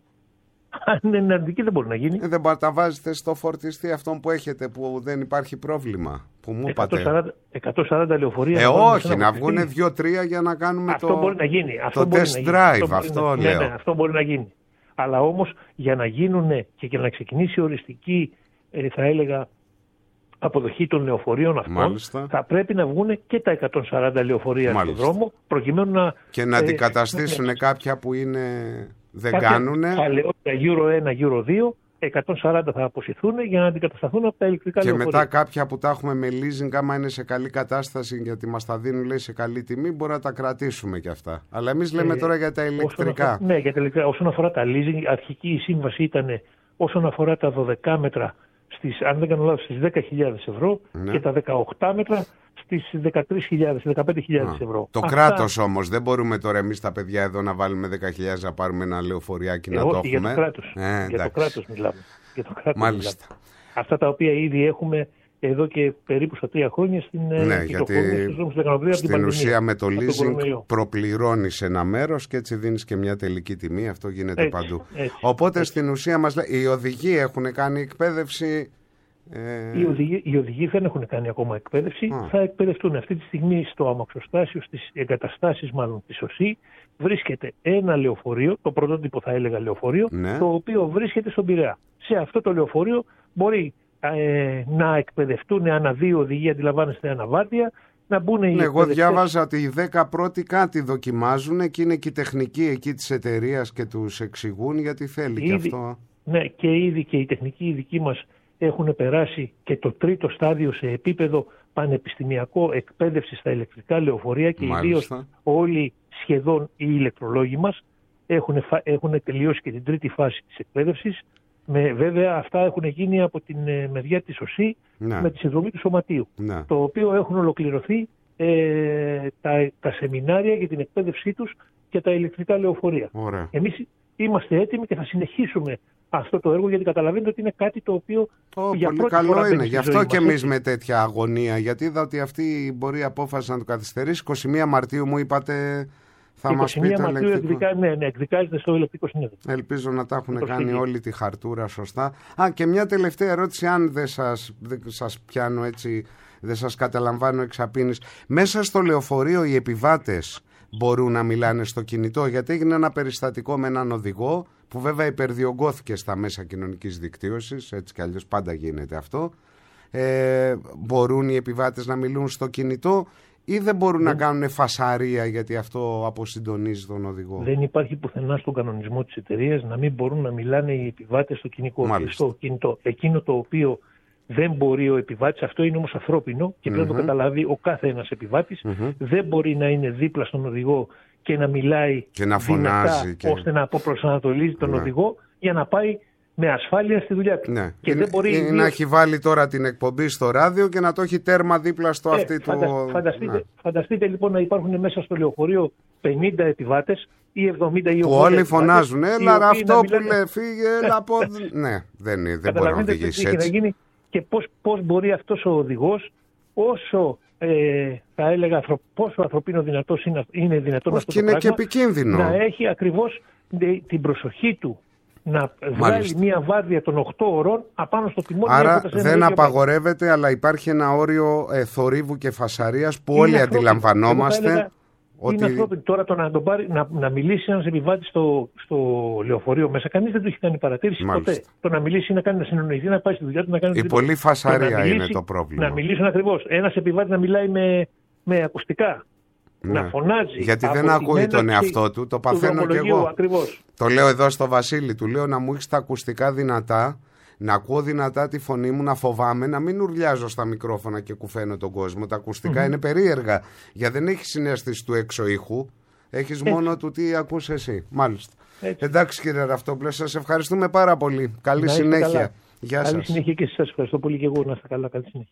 Αν είναι αρνητική δεν μπορεί να γίνει. Ε, δεν μπορεί να τα βάζετε στο φορτιστή αυτόν που έχετε, που δεν υπάρχει πρόβλημα. Που μου είπατε. εκατόν σαράντα λεωφορεία. Ε, όχι, να βγουν δύο τρία για να κάνουμε αυτό το, μπορεί να γίνει. Αυτό το μπορεί test να drive. γίνει. Αυτό, αυτό, λέω. Ναι, ναι, αυτό μπορεί να γίνει. Αλλά όμως για να γίνουν και για να ξεκινήσει οριστική, ε, θα έλεγα, αποδοχή των λεωφορείων αυτών, Μάλιστα. θα πρέπει να βγουν και τα εκατόν σαράντα λεωφορεία στον δρόμο, προκειμένου να. Και να αντικαταστήσουν ε, κάποια που είναι. Δεν κάνουν. Παλαιότερα Euro ένα, Euro δύο, εκατόν σαράντα θα αποσυρθούν για να αντικατασταθούν από τα ηλεκτρικά και λεωφορεία. Και μετά κάποια που τα έχουμε με leasing, άμα είναι σε καλή κατάσταση γιατί μας τα δίνουν, λέει, σε καλή τιμή, μπορεί να τα κρατήσουμε κι αυτά. Αλλά εμείς λέμε ε, τώρα για τα ηλεκτρικά. Όσον αφορά, ναι, για τα ηλεκτρικά. Όσον αφορά τα leasing, αρχική η σύμβαση ήταν όσον αφορά τα δώδεκα μέτρα, στις, αν δεν κάνω λάθος, στις δέκα χιλιάδες ευρώ, ναι. και τα δεκαοκτώ μέτρα στις δεκατρείς χιλιάδες, δεκαπέντε χιλιάδες ευρώ. Το Αυτά... κράτος όμως, δεν μπορούμε τώρα εμείς τα παιδιά εδώ να βάλουμε δέκα χιλιάδες να πάρουμε ένα λεωφοριάκι ε, να όχι, το έχουμε. Για το κράτος, ε, για το κράτος μιλάμε. Για το κράτος Μάλιστα. μιλάμε. αυτά τα οποία ήδη έχουμε εδώ και περίπου στα τρία χρόνια στην ναι, κυκλοφορία στους δρόμους της Λεκανοπεδρίας. Στην ουσία με το leasing προπληρώνεις ένα μέρος και έτσι δίνεις και μια τελική τιμή. Αυτό γίνεται έτσι, παντού. Έτσι, Οπότε έτσι. στην ουσία μας λέει, οι οδηγοί έχουν κάνει εκπαίδευση. Ε... Οι, οδηγοί, οι οδηγοί δεν έχουν κάνει ακόμα εκπαίδευση. Α. Θα εκπαιδευτούν αυτή τη στιγμή στο αμαξοστάσιο, στις εγκαταστάσεις μάλλον της ΟΣΥ. Βρίσκεται ένα λεωφορείο, το πρωτότυπο θα έλεγα λεωφορείο, ναι. το οποίο βρίσκεται στον Πειραιά. Σε αυτό το λεωφορείο μπορεί ε, να εκπαιδευτούν ανά δύο οδηγοί, αντιλαμβάνεστε, αναβάρδια, να μπουν οι. Ναι, εγώ διάβαζα ότι οι δέκα πρώτοι κάτι δοκιμάζουν και είναι και η τεχνική εκεί της εταιρείας και τους εξηγούν γιατί θέλει ήδη, και αυτό. Ναι, και ήδη και οι τεχνικοί οι δικοί μας έχουν περάσει και το τρίτο στάδιο σε επίπεδο πανεπιστημιακό εκπαίδευση στα ηλεκτρικά λεωφορεία και ιδίως όλοι σχεδόν οι ηλεκτρολόγοι μας έχουν, έχουν τελειώσει και την τρίτη φάση της εκπαίδευσης. Με, βέβαια αυτά έχουν γίνει από την ε, μεριά της ΟΣΥ ναι. με τη συνδρομή του Σωματείου, ναι. το οποίο έχουν ολοκληρωθεί ε, τα, τα σεμινάρια για την εκπαίδευσή τους και τα ηλεκτρικά λεωφορεία. Ωραία. Εμείς είμαστε έτοιμοι και θα συνεχίσουμε αυτό το έργο γιατί καταλαβαίνετε ότι είναι κάτι το οποίο oh, για πολύ πρώτη καλό φορά είναι. Γι' αυτό και εμείς έτσι. με τέτοια αγωνία, γιατί είδα ότι αυτή μπορεί η απόφαση να το καθυστερήσει. είκοσι μία Μαρτίου μου είπατε θα μας πείτε. είκοσι μία Μαρτίου εκδικα... ναι, ναι, εκδικάζεται στο ηλεκτρικό συνέδριο. Ελπίζω να τα έχουν κάνει όλη τη χαρτούρα σωστά. Α, και μια τελευταία ερώτηση, αν δεν σας, δεν σας πιάνω έτσι, δεν σας καταλαμβάνω εξαπίνης. Μέσα στο λεωφορείο οι επιβάτες μπορούν να μιλάνε στο κινητό, γιατί έγινε ένα περιστατικό με έναν οδηγό που βέβαια υπερδιωγγώθηκε στα μέσα κοινωνικής δικτύωσης, έτσι κι αλλιώς πάντα γίνεται αυτό. Ε, μπορούν οι επιβάτες να μιλούν στο κινητό ή δεν μπορούν δεν... να κάνουν φασαρία γιατί αυτό αποσυντονίζει τον οδηγό? Δεν υπάρχει πουθενά στον κανονισμό της εταιρείας να μην μπορούν να μιλάνε οι επιβάτες στο, στο κινητό. Εκείνο το οποίο δεν μπορεί ο επιβάτης, αυτό είναι όμως ανθρώπινο και πρέπει mm-hmm. να το καταλάβει ο κάθε ένας επιβάτης, mm-hmm. δεν μπορεί να είναι δίπλα στον οδηγό και να μιλάει και να φωνάζει δυνατά, και... ώστε να αποπροσανατολίζει τον ναι. οδηγό για να πάει με ασφάλεια στη δουλειά του. Ναι. Και είναι, δεν μπορεί είναι να έχει βάλει τώρα την εκπομπή στο ράδιο και να το έχει τέρμα δίπλα στο ε, αυτή φαντα, του... Φανταστείτε, ναι. φανταστείτε λοιπόν να υπάρχουν μέσα στο λεωφορείο πενήντα επιβάτες ή εβδομήντα ή ογδόντα. Που όλοι φωνάζουν, έλα αυτό που λέει, φύγε, έλα από... ναι, δεν, δεν μπορεί να οδηγήσει έτσι. Να γίνει και πώς, πώς μπορεί αυτός ο οδηγός, όσο ε, θα έλεγα πόσο ανθρωπίνο δυνατός είναι, είναι δυνατόν αυτό το πράγμα, και επικίνδυνο. Να έχει ακριβώς την προσοχή του να βγάλει μια βάρδια των οκτώ ωρών απάνω στο τιμόνι. Άρα δεν απαγορεύεται, πάει. Αλλά υπάρχει ένα όριο ε, θορύβου και φασαρίας που είναι όλοι ανθρώπι, αντιλαμβανόμαστε. Έλεγα, ότι... Είναι ανθρώπινο. Τώρα το να, τον πάρει, να, να μιλήσει ένας επιβάτης στο, στο λεωφορείο μέσα, κανείς δεν του έχει κάνει παρατήρηση Μάλιστα. ποτέ. Το να μιλήσει, να κάνει να συνεννοηθεί, να πάει στη δουλειά του, να κάνει. Η πολλή φασαρία μιλήσει, είναι το πρόβλημα. Να μιλήσουν ακριβώς. Ένας επιβάτης να μιλάει με, με ακουστικά. Ναι. Να φωνάζει. Γιατί δεν ακούει τον εαυτό του, το παθαίνω κι εγώ. Ακριβώς. Το λέω εδώ στο Βασίλη, του λέω να μου έχεις τα ακουστικά δυνατά, να ακούω δυνατά τη φωνή μου, να φοβάμαι, να μην ουρλιάζω στα μικρόφωνα και κουφαίνω τον κόσμο. Τα ακουστικά mm-hmm. είναι περίεργα, γιατί δεν έχεις συναίσθηση του έξω ήχου, έχεις Έτσι. μόνο του τι ακούς εσύ. Μάλιστα. Έτσι. Εντάξει κύριε Ραυτόπουλε, σας ευχαριστούμε πάρα πολύ. Καλή να συνέχεια. Καλά. Γεια Καλή σας. συνέχεια και σας ευχαριστώ πολύ και εγώ, να είστε καλά. Καλή συνέχεια.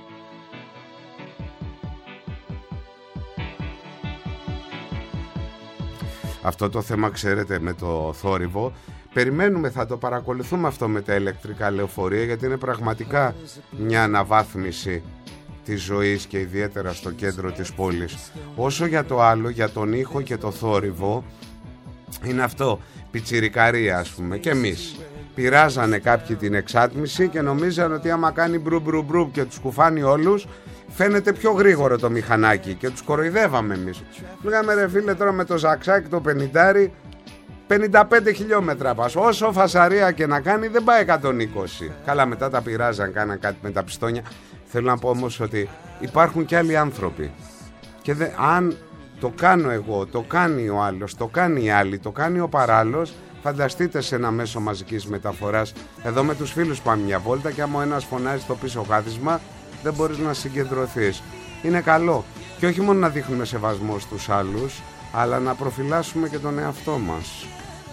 Αυτό το θέμα, ξέρετε, με το θόρυβο, περιμένουμε, θα το παρακολουθούμε αυτό με τα ηλεκτρικά λεωφορεία, γιατί είναι πραγματικά μια αναβάθμιση της ζωής και ιδιαίτερα στο κέντρο της πόλης. Όσο για το άλλο, για τον ήχο και το θόρυβο, είναι αυτό, πιτσιρικαρία ας πούμε, και εμείς. Πειράζανε κάποιοι την εξάτμιση και νομίζαν ότι άμα κάνει μπρου μπρου μπρου και τους κουφάνει όλους, φαίνεται πιο γρήγορο το μηχανάκι και τους κοροϊδεύαμε εμείς. Λέγαμε ρε φίλε, τώρα με το ζαξάκι το πενηντάρι πενήντα πέντε χιλιόμετρα πας. Όσο φασαρία και να κάνει δεν πάει εκατόν είκοσι. Καλά, μετά τα πειράζαν, κάναν κάτι με τα πιστόνια. Θέλω να πω όμως ότι υπάρχουν και άλλοι άνθρωποι και δε, αν το κάνω εγώ, το κάνει ο άλλος, το κάνει η άλλη, το κάνει ο παράλληλος, φανταστείτε σε ένα μέσο μαζικής μεταφοράς. Εδώ με τους φίλους πάμε μια βόλτα και άμα ο ένας φωνάζει στο πίσω κάθισμα δεν μπορείς να συγκεντρωθείς. Είναι καλό και όχι μόνο να δείχνουμε σεβασμό στους άλλους, αλλά να προφυλάσσουμε και τον εαυτό μας.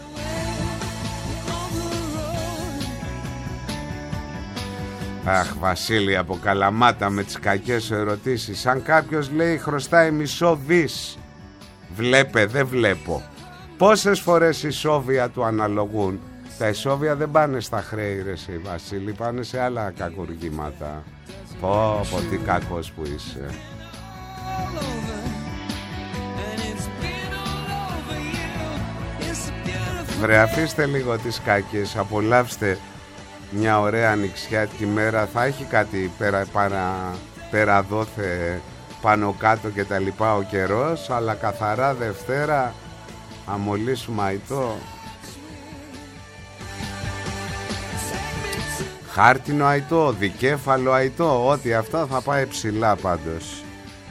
Αχ, Βασίλη από Καλαμάτα με τις κακές ερωτήσεις. Αν κάποιος λέει χρωστάει μισό δις, βλέπε, δεν βλέπω. Πόσες φορές οι σόβια του αναλογούν? Τα εσόβια δεν πάνε στα χρέη ρε εσύ Βασίλη, πάνε σε άλλα κακουργήματα. Πω πω τι κακός που είσαι. Βρε αφήστε λίγο τις κάκες, απολαύστε μια ωραία ανοιξιάτικη μέρα. Θα έχει κάτι πέρα, παρα, πέρα δόθε πάνω κάτω και τα λοιπά ο καιρός, αλλά καθαρά Δευτέρα αμολύσουμε αητό. Χάρτινο αητό, δικέφαλο αητό, ό,τι αυτά θα πάει ψηλά πάντως.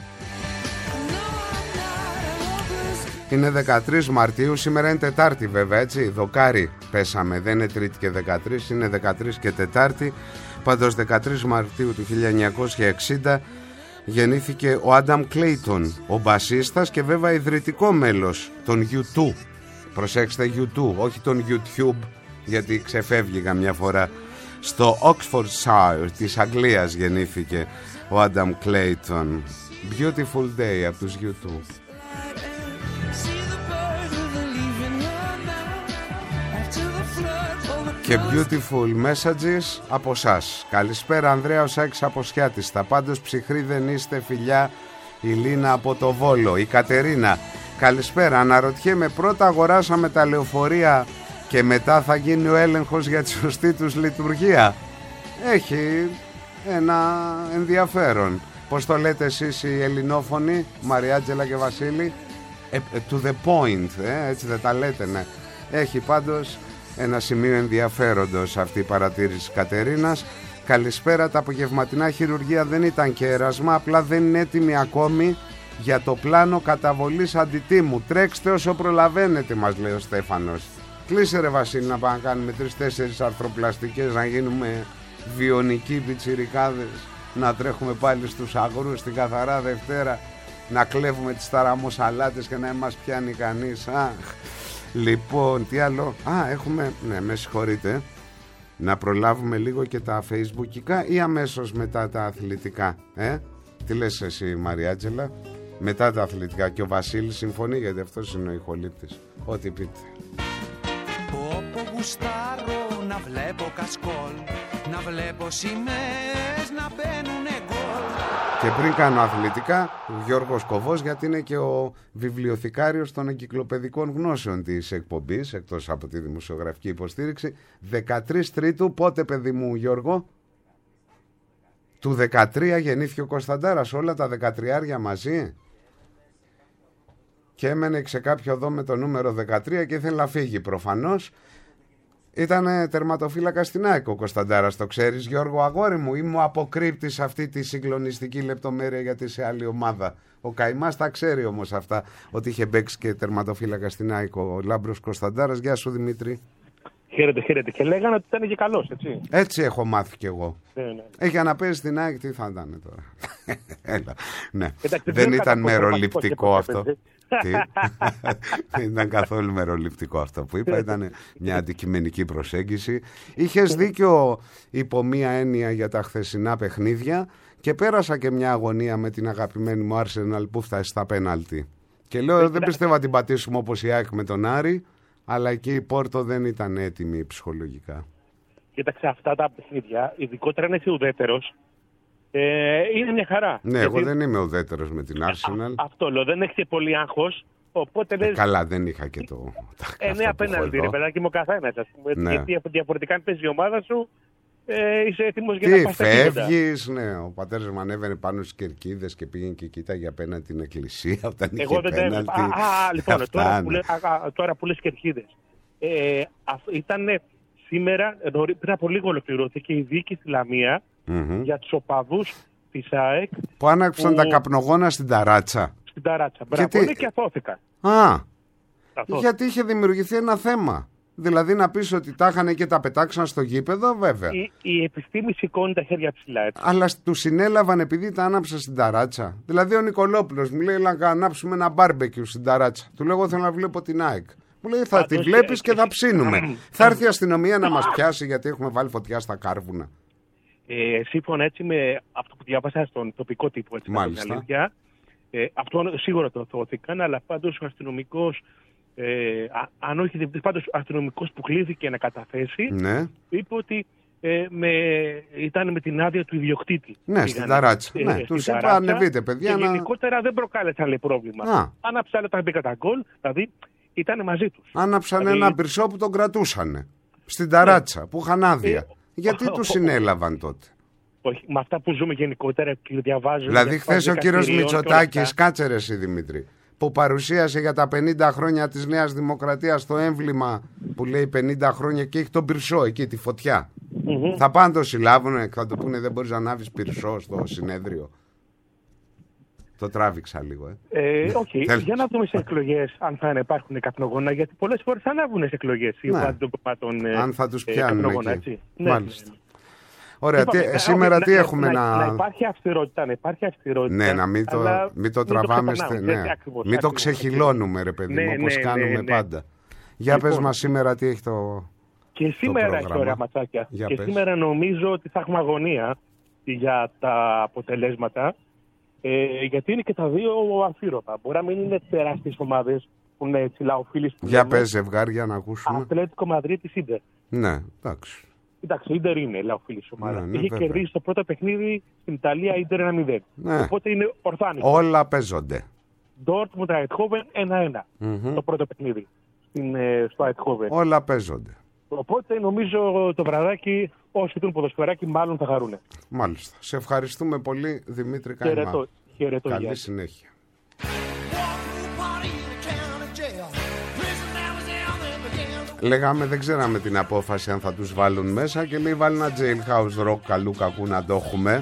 Είναι δεκατρείς Μαρτίου, σήμερα είναι Τετάρτη βέβαια, έτσι, δοκάρι πέσαμε, δεν είναι Τρίτη και δεκατρείς, είναι δεκατρείς και Τετάρτη. Πάντως δεκατρείς Μαρτίου του χίλια εννιακόσια εξήντα γεννήθηκε ο Άνταμ Κλέιτον, ο μπασίστας και βέβαια ιδρυτικό μέλος των γιου τού. Προσέξτε, γιου τού, όχι των YouTube, γιατί ξεφεύγει καμιά φορά. Στο Oxfordshire της Αγγλίας γεννήθηκε ο Άνταμ Κλέιτον. Beautiful Day από τους γιου τού. Και beautiful messages από σας. Καλησπέρα Ανδρέα, ο Σάκης από Σιάτιστα. Πάντως ψυχροί δεν είστε, φιλιά. Η Λίνα από το Βόλο. Η Κατερίνα, καλησπέρα. Αναρωτιέμαι, πρώτα αγοράσαμε τα λεωφορεία και μετά θα γίνει ο έλεγχος για τη σωστή τους λειτουργία. Έχει ένα ενδιαφέρον. Πώς το λέτε εσείς οι ελληνόφωνοι, Μαριάτζελα και Βασίλη? Ε, to the point, ε, έτσι δεν τα λέτε, ναι. Έχει πάντως ένα σημείο ενδιαφέροντος αυτή η παρατήρηση Κατερίνας. Καλησπέρα, τα απογευματινά χειρουργία δεν ήταν κέρασμα, απλά δεν είναι έτοιμη ακόμη για το πλάνο καταβολής αντιτίμου. Τρέξτε όσο προλαβαίνετε, μας λέει ο Στέφανος. Κλείσε ρε Βασίλη να πάμε να κάνουμε τρεις-τέσσερις αρθροπλαστικές, να γίνουμε βιονικοί πιτσιρικάδες, να τρέχουμε πάλι στους αγρούς την καθαρά Δευτέρα, να κλέβουμε τις ταραμοσαλάτες και να μας πιάνει κανείς. Αχ. Λοιπόν, τι άλλο? Α, έχουμε, ναι, με συγχωρείτε, να προλάβουμε λίγο και τα facebookικά ή αμέσως μετά τα αθλητικά, ε? Τι λες εσύ Μαριάτζελα? Μετά τα αθλητικά. Και ο Βασίλης συμφωνεί, γιατί αυτός είναι ο ηχολήπτης. Ό,τι πείτε. Όπου γουστάρω να βλέπω κασκόλ, να βλέπω σημαίες να μπαίνουνε γκολ. Και πριν κάνω αθλητικά, ο Γιώργος Κοβός, γιατί είναι και ο βιβλιοθηκάριος των εγκυκλοπαιδικών γνώσεων της εκπομπής, εκτός από τη δημοσιογραφική υποστήριξη. δεκατρείς Τρίτου, πότε παιδί μου Γιώργο? Του δεκατρία γεννήθηκε ο Κωνσταντάρας, όλα τα δεκατριάρια μαζί. Και έμενε σε κάποιο εδώ με το νούμερο δεκατρία και ήθελε να φύγει προφανώς. Ήταν τερματοφύλακα στην ΑΕΚ ο Κωνσταντάρας, το ξέρεις Γιώργο αγόρι μου, ή μου αποκρύπτεις αυτή τη συγκλονιστική λεπτομέρεια γιατί σε άλλη ομάδα? Ο Καϊμάς τα ξέρει όμως αυτά, ότι είχε παίξει και τερματοφύλακα στην ΑΕΚ ο Λάμπρος Κωνσταντάρας. Γεια σου Δημήτρη. Χαίρετε, χαίρετε. Και λέγανε ότι ήταν και καλός, έτσι. Έτσι έχω μάθει κι εγώ. Ναι, ναι. Ε, για να παίζει στην ΑΕΚ τι θα ήταν τώρα? Έλα, ναι. Εντάξει, δεν ήταν κατά μεροληπτικό αυτό. έπαιζε. Τι? Δεν ήταν καθόλου μεροληπτικό αυτό που είπα. Ήταν μια αντικειμενική προσέγγιση. Είχες δίκιο υπό μία έννοια για τα χθεσινά παιχνίδια. Και πέρασα και μια αγωνία με την αγαπημένη μου Arsenal που φτάσει στα πέναλτι. Και λέω δεν πιστεύω να την πατήσουμε όπως η ΑΕΚ με τον Άρη, αλλά εκεί η Πόρτο δεν ήταν έτοιμη ψυχολογικά. Κοίταξε, αυτά τα παιχνίδια, ειδικότερα είναι εσύ ουδέτερος, ε, είναι μια χαρά. Ναι, γιατί... εγώ δεν είμαι ουδέτερος με την Arsenal. Α, αυτό λέω, δεν έχει πολύ άγχος. Οπότε λες... ε, καλά, δεν είχα και το. Ε, ναι, απέναντι, ρε παιδάκι μου, ο καθένας. Ναι. Γιατί διαφορετικά αν παίζει η ομάδα σου, ε, είσαι έτοιμος για τι, να πας στα κίνητα. φεύγεις, ναι. Ο πατέρας μου ανέβαινε πάνω στις κερκίδες και πήγαινε και κοίταγε απέναντι την εκκλησία όταν Εγώ είχε δεν πέναλτι. Α, α, λοιπόν, Αυτά, τώρα, ναι. που λέ, α, α, τώρα που λες κερκίδες. Ε, ήταν σήμερα, πριν από λίγο ολοκληρώθηκε η δίκη στη Λαμία Mm-hmm. για τους οπαδούς της ΑΕΚ. Που άναψαν που... τα καπνογόνα στην ταράτσα. Στην ταράτσα. Μπράβο, Γιατί... ναι, και αθώθηκαν. Α, Αθώθηκαν. γιατί είχε δημιουργηθεί ένα θέμα. Δηλαδή να πεις ότι τα είχαν και τα πετάξαν στο γήπεδο, βέβαια. Η, η επιστήμη σηκώνει τα χέρια ψηλά, έτσι. Αλλά του συνέλαβαν επειδή τα άναψαν στην ταράτσα. Δηλαδή ο Νικολόπουλος μου λέει να ανάψουμε ένα μπάρμπεκιου στην ταράτσα. Του λέω εγώ θέλω να βλέπω την ΑΕΚ. Μου λέει θα τη βλέπεις και θα ψήνουμε. Θα έρθει η αστυνομία να μας πιάσει γιατί έχουμε βάλει φωτιά στα κάρβουνα. Ε, σύμφωνα έτσι με αυτό που διάβασα στον τοπικό τύπο, έτσι, Μάλιστα. αλήθεια, ε, αυτό σίγουρα το αθώθηκαν, αλλά πάντως ο αστυνομικός ε, α, αν όχι διευθυντής, πάντως αστυνομικός που κλήθηκε να καταθέσει, Ναι. είπε ότι ε, με, ήταν με την άδεια του ιδιοκτήτη. Ναι, στην ταράτσα. Ε, ναι, στην τους είπα ταράτσα, ανεβείτε παιδιά. Και να... γενικότερα δεν προκάλεσαν, λέει, πρόβλημα. Α. Άναψαν τα μπήκα τα γκολ, δηλαδή ήταν μαζί τους. Άναψαν δηλαδή... ένα πυρσό που τον κρατούσανε. Στην ταράτσα, ναι. που είχαν άδεια. Ε, Γιατί τους συνέλαβαν τότε? Όχι, με αυτά που ζούμε γενικότερα και διαβάζουμε. Δηλαδή, χθες ο κύριος Μητσοτάκης, κάτσε ρε εσύ Δημήτρη, που παρουσίασε για τα πενήντα χρόνια της Νέας Δημοκρατίας το έμβλημα που λέει πενήντα χρόνια και έχει τον πυρσό εκεί, τη φωτιά. Mm-hmm. Θα πάνε το συλλάβουνε και θα το πούνε δεν μπορείς να ανάβεις πυρσό στο συνέδριο. Το τράβηξα λίγο, ε. ε όχι, okay. Για να δούμε σε εκλογές αν θα υπάρχουν καπνογόνα, γιατί πολλές φορές θα ανάβουν σε εκλογές. Ναι. Των, αν θα τους πιάνουν ε, εκεί. Ναι, μάλιστα. Ωραία, είπαμε, τι, σήμερα να, τι να, έχουμε να... να... Να υπάρχει αυστηρότητα, να υπάρχει αυστηρότητα. Ναι, να μην το, μην το τραβάμε, μην το, στε... ναι. ακριβώς, μην το ακριβώς, ξεχυλώνουμε ρε παιδί ναι, μου, όπως ναι, κάνουμε ναι, ναι. πάντα. Για λοιπόν, πες μας σήμερα τι έχει το Και σήμερα έχει ωραία ματσάκια. Για και πες. σήμερα νομίζω ότι θα έχουμε αγωνία για τα αποτελέσματα. Ε, γιατί είναι και τα δύο αμφίροπα. Μπορεί να μην είναι τεράστιες ομάδες που είναι έτσι λαοφίλες. Για πες ζευγάρια να ακούσουμε. Ατλέτικο Μαδρίτης Ίντερ. Ναι, εντάξει. Εντάξει, η Ίντερ είναι λαοφίλης ομάδα. Ναι, ναι, Είχε βέβαια. κερδίσει το πρώτο παιχνίδι στην Ιταλία Ίντερ ένα μηδέν. Ναι. Οπότε είναι ορθάνικο. Όλα παίζονται. Ντόρτμουντ Αιτχόβεν ένα ένα Mm-hmm. το πρώτο παιχνίδι στην, στο Αιτχόβεν. Όλα παίζονται. Οπότε νομίζω το βραδάκι όσοι δουν ποδοσφαιράκι μάλλον θα χαρούν. Μάλιστα. Σε ευχαριστούμε πολύ Δημήτρη Καϊμά. Χαιρετώ. Χαιρετώ. Καλή για. συνέχεια. Λέγαμε δεν ξέραμε την απόφαση αν θα τους βάλουν μέσα και λέει βάλει ένα Jailhouse Rock καλού κακού να το έχουμε.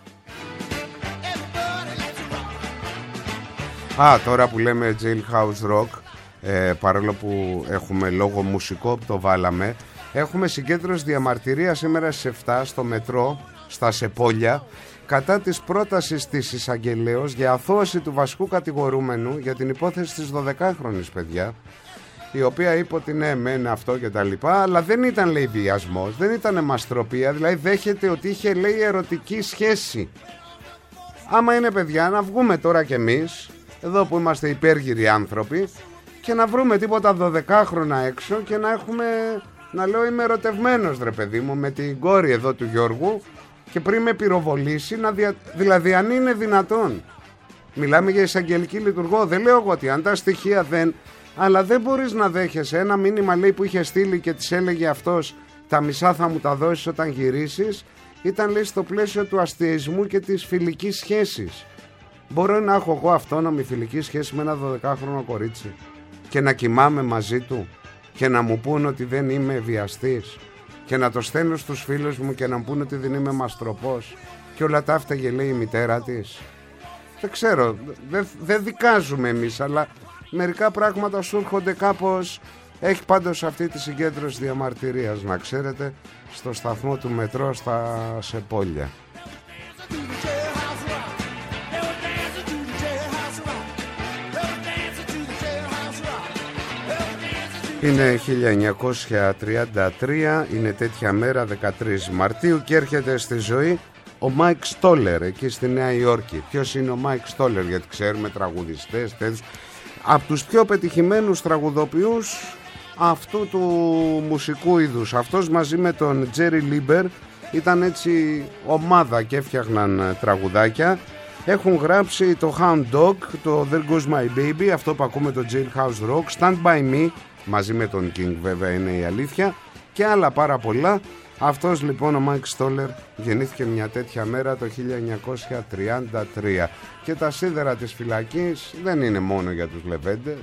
Α, τώρα που λέμε Jailhouse Rock, ε, παρόλο που έχουμε λόγο μουσικό που το βάλαμε, έχουμε συγκέντρωση διαμαρτυρία σήμερα στις εφτά στο μετρό, στα Σεπόλια, κατά της πρότασης της εισαγγελέως για αθώωση του βασικού κατηγορούμενου για την υπόθεση της δωδεκάχρονης παιδιά, η οποία είπε ότι ναι μεν αυτό και τα λοιπά, αλλά δεν ήταν λέει βιασμός, δεν ήταν μαστροπία, δηλαδή δέχεται ότι είχε λέει ερωτική σχέση. Άμα είναι παιδιά να βγούμε τώρα κι εμείς, εδώ που είμαστε υπέργυροι άνθρωποι, και να βρούμε τίποτα δωδεκάχρονα έξω και να έχουμε, να λέω είμαι ερωτευμένος ρε παιδί μου με την κόρη εδώ του Γιώργου και πριν με πυροβολήσει, να δια... δηλαδή αν είναι δυνατόν. Μιλάμε για εισαγγελική λειτουργό, δεν λέω εγώ ότι αν τα στοιχεία δεν... Αλλά δεν μπορείς να δέχεσαι ένα μήνυμα λέει που είχε στείλει και της έλεγε αυτός τα μισά θα μου τα δώσεις όταν γυρίσεις. Ήταν λέει στο πλαίσιο του αστεϊσμού και της φιλικής σχέσης. Μπορώ να έχω εγώ αυτόνομη φιλική σχέση με ένα δωδεκάχρονο κορίτσι και να κοιμάμαι μαζί του και να μου πούν ότι δεν είμαι βιαστής και να το στέλνω στους φίλους μου και να μου πούν ότι δεν είμαι μαστροπός και όλα τα έφταγε λέει η μητέρα της. Δεν ξέρω, δεν δε δικάζουμε εμείς, αλλά μερικά πράγματα σου έρχονται κάπως. Έχει πάντως αυτή τη συγκέντρωση διαμαρτυρίας, να ξέρετε, στο σταθμό του μετρό στα Σεπόλια. Είναι χίλια εννιακόσια τριάντα τρία, είναι τέτοια μέρα δεκατρείς Μαρτίου και έρχεται στη ζωή ο Μάικ Στόλερ εκεί στη Νέα Υόρκη. Ποιος είναι ο Μάικ Στόλερ? Γιατί ξέρουμε τραγουδιστές, τέτοιους. Από τους πιο πετυχημένους τραγουδοποιούς αυτού του μουσικού είδους. Αυτός μαζί με τον Τζέρι Λίμπερ ήταν έτσι ομάδα και έφτιαχναν τραγουδάκια. Έχουν γράψει το Hound Dog, το There Goes My Baby, αυτό που ακούμε, το Jailhouse Rock, Stand By Me, μαζί με τον King βέβαια είναι η αλήθεια, και άλλα πάρα πολλά. Αυτός λοιπόν ο Μάικ Στόλερ γεννήθηκε μια τέτοια μέρα το χίλια εννιακόσια τριάντα τρία. Και τα σίδερα της φυλακής δεν είναι μόνο για τους λεβέντες.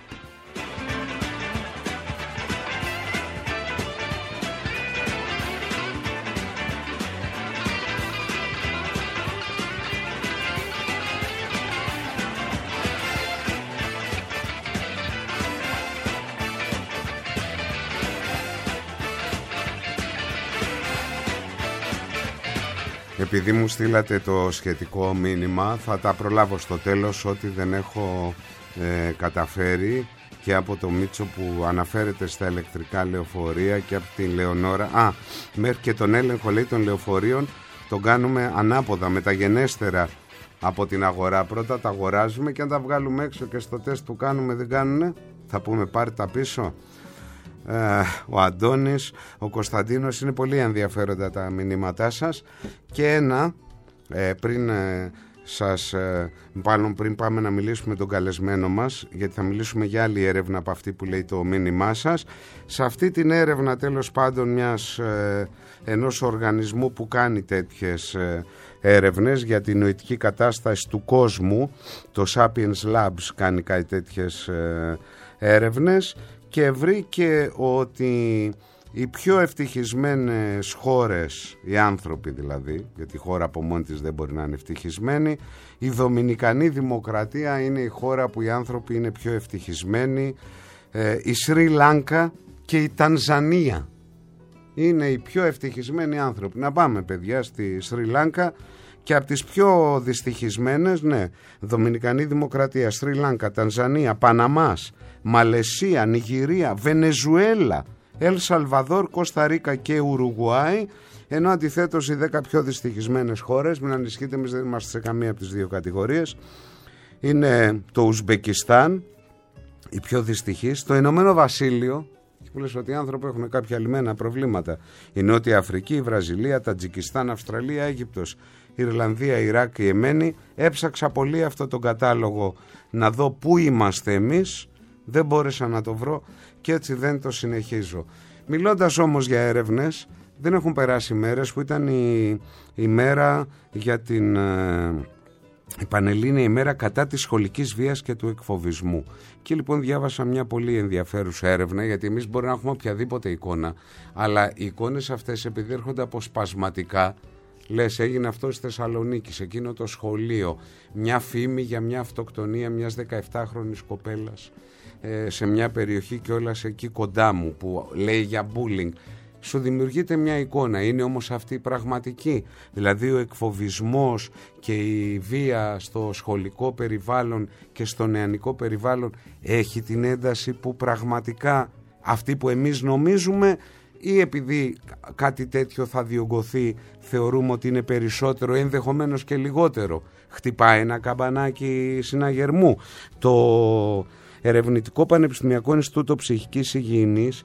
Επειδή μου στείλατε το σχετικό μήνυμα, θα τα προλάβω στο τέλος ό,τι δεν έχω ε, καταφέρει, και από το Μίτσο που αναφέρεται στα ηλεκτρικά λεωφορεία και από την Λεωνόρα. Α, μέχρι και τον έλεγχο λέει των λεωφορείων τον κάνουμε ανάποδα, μεταγενέστερα από την αγορά. Πρώτα τα αγοράζουμε και αν τα βγάλουμε έξω και στο τεστ που κάνουμε δεν κάνουνε, θα θα πούμε πάρτε τα πίσω. Ε, ο Αντώνης, ο Κωνσταντίνος, είναι πολύ ενδιαφέροντα τα μηνύματά σας. Και ένα ε, πριν ε, σας ε, πάνω πριν πάμε να μιλήσουμε με τον καλεσμένο μας, γιατί θα μιλήσουμε για άλλη έρευνα από αυτή που λέει το μήνυμά σας. Σε αυτή την έρευνα, τέλος πάντων, μιας, ε, ενός οργανισμού που κάνει τέτοιες ε, έρευνες για την νοητική κατάσταση του κόσμου, το Sapiens Labs κάνει κάτι τέτοιες ε, έρευνες, και βρήκε ότι οι πιο ευτυχισμένες χώρες, οι άνθρωποι δηλαδή, γιατί η χώρα από μόνη της δεν μπορεί να είναι ευτυχισμένη, η Δομινικανή Δημοκρατία είναι η χώρα που οι άνθρωποι είναι πιο ευτυχισμένοι, ε, η Σρι Λάνκα και η Τανζανία είναι οι πιο ευτυχισμένοι άνθρωποι. Να πάμε, παιδιά, στη Σρι Λάνκα. Και από τις πιο δυστυχισμένες, ναι, Δομινικανή Δημοκρατία, Σρι Λάνκα, Τανζανία, Παναμάς, Μαλαισία, Νιγηρία, Βενεζουέλα, Ελ Σαλβαδόρ, Κώστα Ρίκα και Ουρουγουάη, ενώ αντιθέτως οι δέκα πιο δυστυχισμένες χώρες, μην ανησυχείτε, εμείς δεν είμαστε σε καμία από τις δύο κατηγορίες, είναι το Ουσμπεκιστάν, οι πιο δυστυχείς, το Ηνωμένο Βασίλειο, που λες ότι οι άνθρωποι έχουν κάποια λυμμένα προβλήματα, η Νότια Αφρική, η Βραζιλία, Τατζικιστάν, Αυστραλία, Αίγυπτος, Ιρλανδία, Ιράκ, η Εμένη. Έψαξα πολύ αυτό τον κατάλογο να δω πού είμαστε εμείς, δεν μπόρεσα να το βρω και έτσι δεν το συνεχίζω. Μιλώντας όμως για έρευνες, δεν έχουν περάσει μέρες που ήταν η, η μέρα για την ε, η Πανελλήνια ημέρα κατά της σχολικής βίας και του εκφοβισμού. Και λοιπόν διάβασα μια πολύ ενδιαφέρουσα έρευνα, γιατί εμείς μπορεί να έχουμε οποιαδήποτε εικόνα, αλλά οι εικόνες αυτές, επειδή έρχονται αποσπασματικά, λες έγινε αυτό στη Θεσσαλονίκη, σε εκείνο το σχολείο, μια φήμη για μια αυτοκτονία μιας δεκαεπτάχρονης κοπέλας ε, σε μια περιοχή κιόλας εκεί κοντά μου που λέει για bullying. Σου δημιουργείται μια εικόνα, είναι όμως αυτή πραγματική, δηλαδή ο εκφοβισμός και η βία στο σχολικό περιβάλλον και στο νεανικό περιβάλλον έχει την ένταση που πραγματικά αυτή που εμείς νομίζουμε, ή επειδή κάτι τέτοιο θα διωγγωθεί θεωρούμε ότι είναι περισσότερο, ενδεχομένως και λιγότερο. Χτυπάει ένα καμπανάκι συναγερμού. Το Ερευνητικό Πανεπιστημιακό Ινστιτούτο Ψυχικής Υγιεινής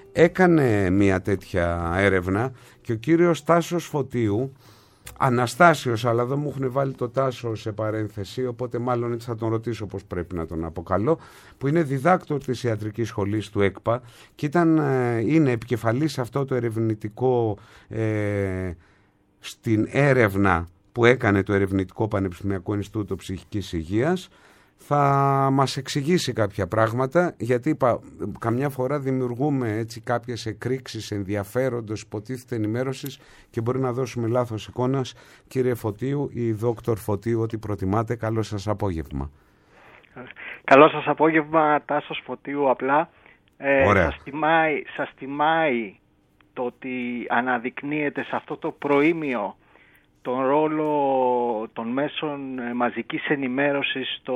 έκανε μια τέτοια έρευνα και ο κύριος Τάσος Φωτίου, Αναστάσιος, αλλά εδώ μου έχουν βάλει το Τάσο σε παρένθεση, οπότε μάλλον έτσι θα τον ρωτήσω πώς πρέπει να τον αποκαλώ, που είναι διδάκτορ της ιατρικής σχολής του ΕΚΠΑ και ήταν, είναι επικεφαλής σε αυτό το ερευνητικό ε, στην έρευνα που έκανε το Ερευνητικό Πανεπιστημιακό Ινστιτούτο Ψυχικής Υγείας. Θα μας εξηγήσει κάποια πράγματα, γιατί είπα, καμιά φορά δημιουργούμε έτσι κάποιες εκρήξεις ενδιαφέροντος, υποτίθεται ενημέρωσης και μπορεί να δώσουμε λάθος εικόνας. Κύριε Φωτίου ή δόκτωρ Φωτίου, ό,τι προτιμάτε, καλό σας απόγευμα. Καλό σας απόγευμα, Τάσος Φωτίου απλά. Ε, Ωραία. Σας τιμάει, σας τιμάει το ότι αναδεικνύεται σε αυτό το προήμιο τον ρόλο των μέσων μαζικής ενημέρωσης στο,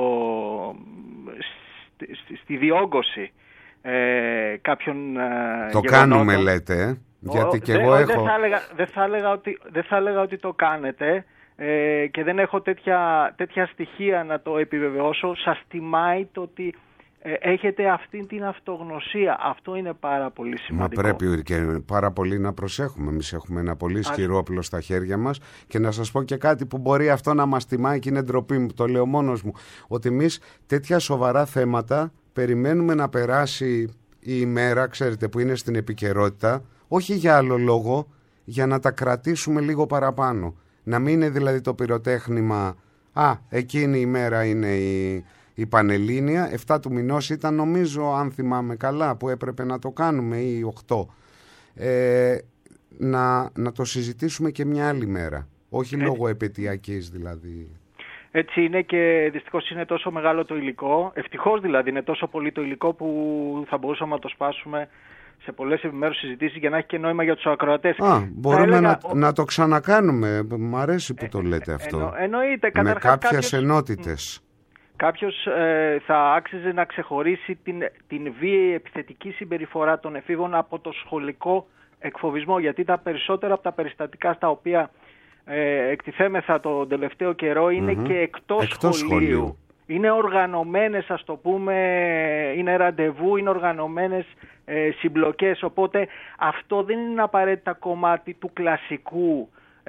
στη, στη διόγκωση ε, κάποιων ε, Το γεγονότων. κάνουμε λέτε, ε? γιατί και δε, εγώ έχω... Δεν θα έλεγα, δεν θα έλεγα, ότι, δεν θα έλεγα ότι το κάνετε ε, και δεν έχω τέτοια, τέτοια στοιχεία να το επιβεβαιώσω. Σας τιμάει το ότι έχετε αυτή την αυτογνωσία. Αυτό είναι πάρα πολύ σημαντικό. Μα πρέπει και πάρα πολύ να προσέχουμε. Εμείς έχουμε ένα πολύ ισχυρό όπλο στα χέρια μας και να σας πω και κάτι που μπορεί αυτό να μας τιμάει και είναι ντροπή μου, το λέω μόνος μου, ότι εμείς τέτοια σοβαρά θέματα περιμένουμε να περάσει η ημέρα, ξέρετε, που είναι στην επικαιρότητα, όχι για άλλο λόγο, για να τα κρατήσουμε λίγο παραπάνω. Να μην είναι δηλαδή το πυροτέχνημα, α, εκείνη η ημέρα είναι η... η Πανελλήνια, εφτά του μηνός ήταν νομίζω, αν θυμάμαι καλά, που έπρεπε να το κάνουμε, ή οκτώ. Ε, να, να το συζητήσουμε και μια άλλη μέρα, όχι Έτσι. λόγω επαιτειακής δηλαδή. Έτσι είναι και δυστυχώς είναι τόσο μεγάλο το υλικό, ευτυχώς δηλαδή είναι τόσο πολύ το υλικό που θα μπορούσαμε να το σπάσουμε σε πολλές επιμέρους συζητήσεις για να έχει και νόημα για τους ακροατές. Α, μπορούμε έλεγα... να, να το ξανακάνουμε, μου αρέσει που ε, το λέτε αυτό. Εννο, εννοείται, με κάποιες κάποιος... ενότητες. Κάποιος ε, θα άξιζε να ξεχωρίσει την, την βίαιη επιθετική συμπεριφορά των εφήβων από το σχολικό εκφοβισμό, γιατί τα περισσότερα από τα περιστατικά στα οποία ε, εκτιθέμεθα τον τελευταίο καιρό είναι mm-hmm. και εκτός, εκτός σχολείου. σχολείου. Είναι οργανωμένες, ας το πούμε, είναι ραντεβού, είναι οργανωμένες ε, συμπλοκές, οπότε αυτό δεν είναι απαραίτητα κομμάτι του κλασικού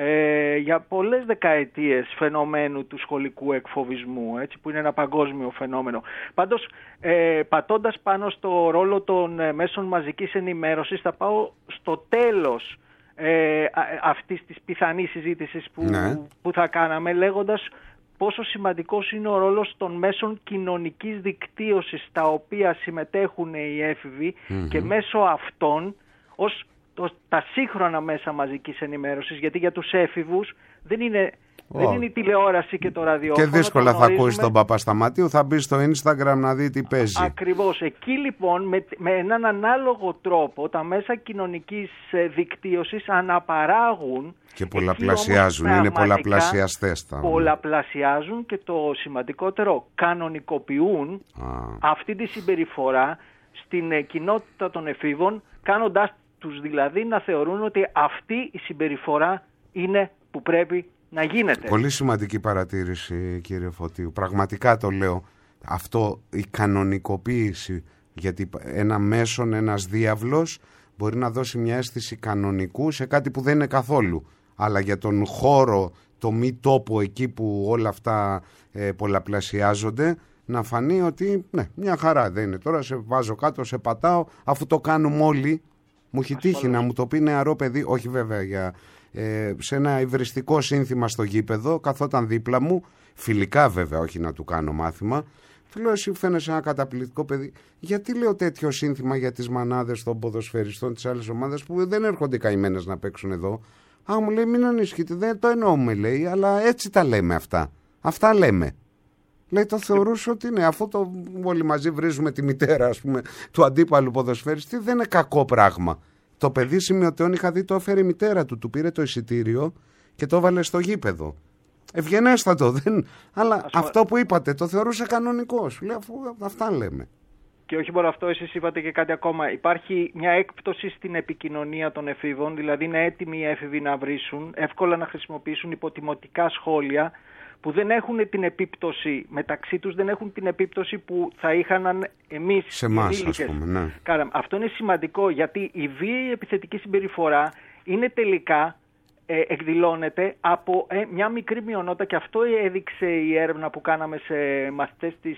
ε, για πολλές δεκαετίες φαινομένου του σχολικού εκφοβισμού, έτσι, που είναι ένα παγκόσμιο φαινόμενο. Πάντως, ε, πατώντας πάνω στο ρόλο των ε, μέσων μαζικής ενημέρωσης, θα πάω στο τέλος ε, αυτής της πιθανής συζήτησης που, ναι. που θα κάναμε, λέγοντας πόσο σημαντικός είναι ο ρόλος των μέσων κοινωνικής δικτύωσης στα οποία συμμετέχουν οι έφηβοι mm-hmm. και μέσω αυτών ως το, τα σύγχρονα μέσα μαζικής ενημέρωσης, γιατί για τους έφηβους δεν είναι, oh. δεν είναι η τηλεόραση και το ραδιόφωνο. Και δύσκολα θα ακούσει τον Παπασταματίου, θα μπει στο Instagram να δει τι παίζει. Ακριβώς. Εκεί λοιπόν με, με έναν ανάλογο τρόπο τα μέσα κοινωνικής δικτύωσης αναπαράγουν και πολλαπλασιάζουν, είναι πολλαπλασιαστές. Πολλαπλασιάζουν και το σημαντικότερο, κανονικοποιούν ah. αυτή τη συμπεριφορά στην κοινότητα των εφήβων, κάνοντάς τους δηλαδή να θεωρούν ότι αυτή η συμπεριφορά είναι που πρέπει να γίνεται. Πολύ σημαντική παρατήρηση, κύριε Φωτίου. Πραγματικά το λέω. Αυτό, η κανονικοποίηση, γιατί ένα μέσον, ένας διάβλος μπορεί να δώσει μια αίσθηση κανονικού σε κάτι που δεν είναι καθόλου. Αλλά για τον χώρο, το μη τόπο εκεί που όλα αυτά ε, πολλαπλασιάζονται, να φανεί ότι ναι, μια χαρά δεν είναι. Τώρα σε βάζω κάτω, σε πατάω, αφού το κάνουμε όλοι. Μου έχει τύχει να μου το πει νεαρό παιδί, όχι βέβαια για, ε, σε ένα υβριστικό σύνθημα στο γήπεδο, καθόταν δίπλα μου, φιλικά βέβαια, όχι να του κάνω μάθημα. Του λέω, εσύ φαίνεσαι ένα καταπληκτικό παιδί. Γιατί λέω τέτοιο σύνθημα για τις μανάδες των ποδοσφαιριστών της άλλης ομάδας που δεν έρχονται καημένες να παίξουν εδώ? Α, μου λέει, μην ανησυχείτε, δεν το εννοούμε, λέει, αλλά έτσι τα λέμε αυτά. Αυτά λέμε. Λέει, το θεωρούσε ότι είναι, αφού το όλοι μαζί βρίζουμε τη μητέρα, ας πούμε, του αντίπαλου ποδοσφαιριστή, δεν είναι κακό πράγμα. Το παιδί σημειωτέων, είχα δει, το έφερε η μητέρα του, του πήρε το εισιτήριο και το έβαλε στο γήπεδο. Ευγενέστατο, δεν. Αλλά Ας αυτό που είπατε το θεωρούσε κανονικό. Σου λέει, αφού αυτά λέμε. Και όχι μόνο αυτό, εσείς είπατε και κάτι ακόμα. Υπάρχει μια έκπτωση στην επικοινωνία των εφήβων, δηλαδή είναι έτοιμοι οι έφηβοι να βρίσουν, εύκολα να χρησιμοποιήσουν υποτιμωτικά σχόλια που δεν έχουν την επίπτωση μεταξύ τους, δεν έχουν την επίπτωση που θα είχαν εμείς σε εμάς, ας πούμε, ναι. Κάρα, αυτό είναι σημαντικό, γιατί η βίαιη επιθετική συμπεριφορά είναι τελικά ε, εκδηλώνεται από ε, μια μικρή μειονότητα, και αυτό έδειξε η έρευνα που κάναμε σε μαθητές της,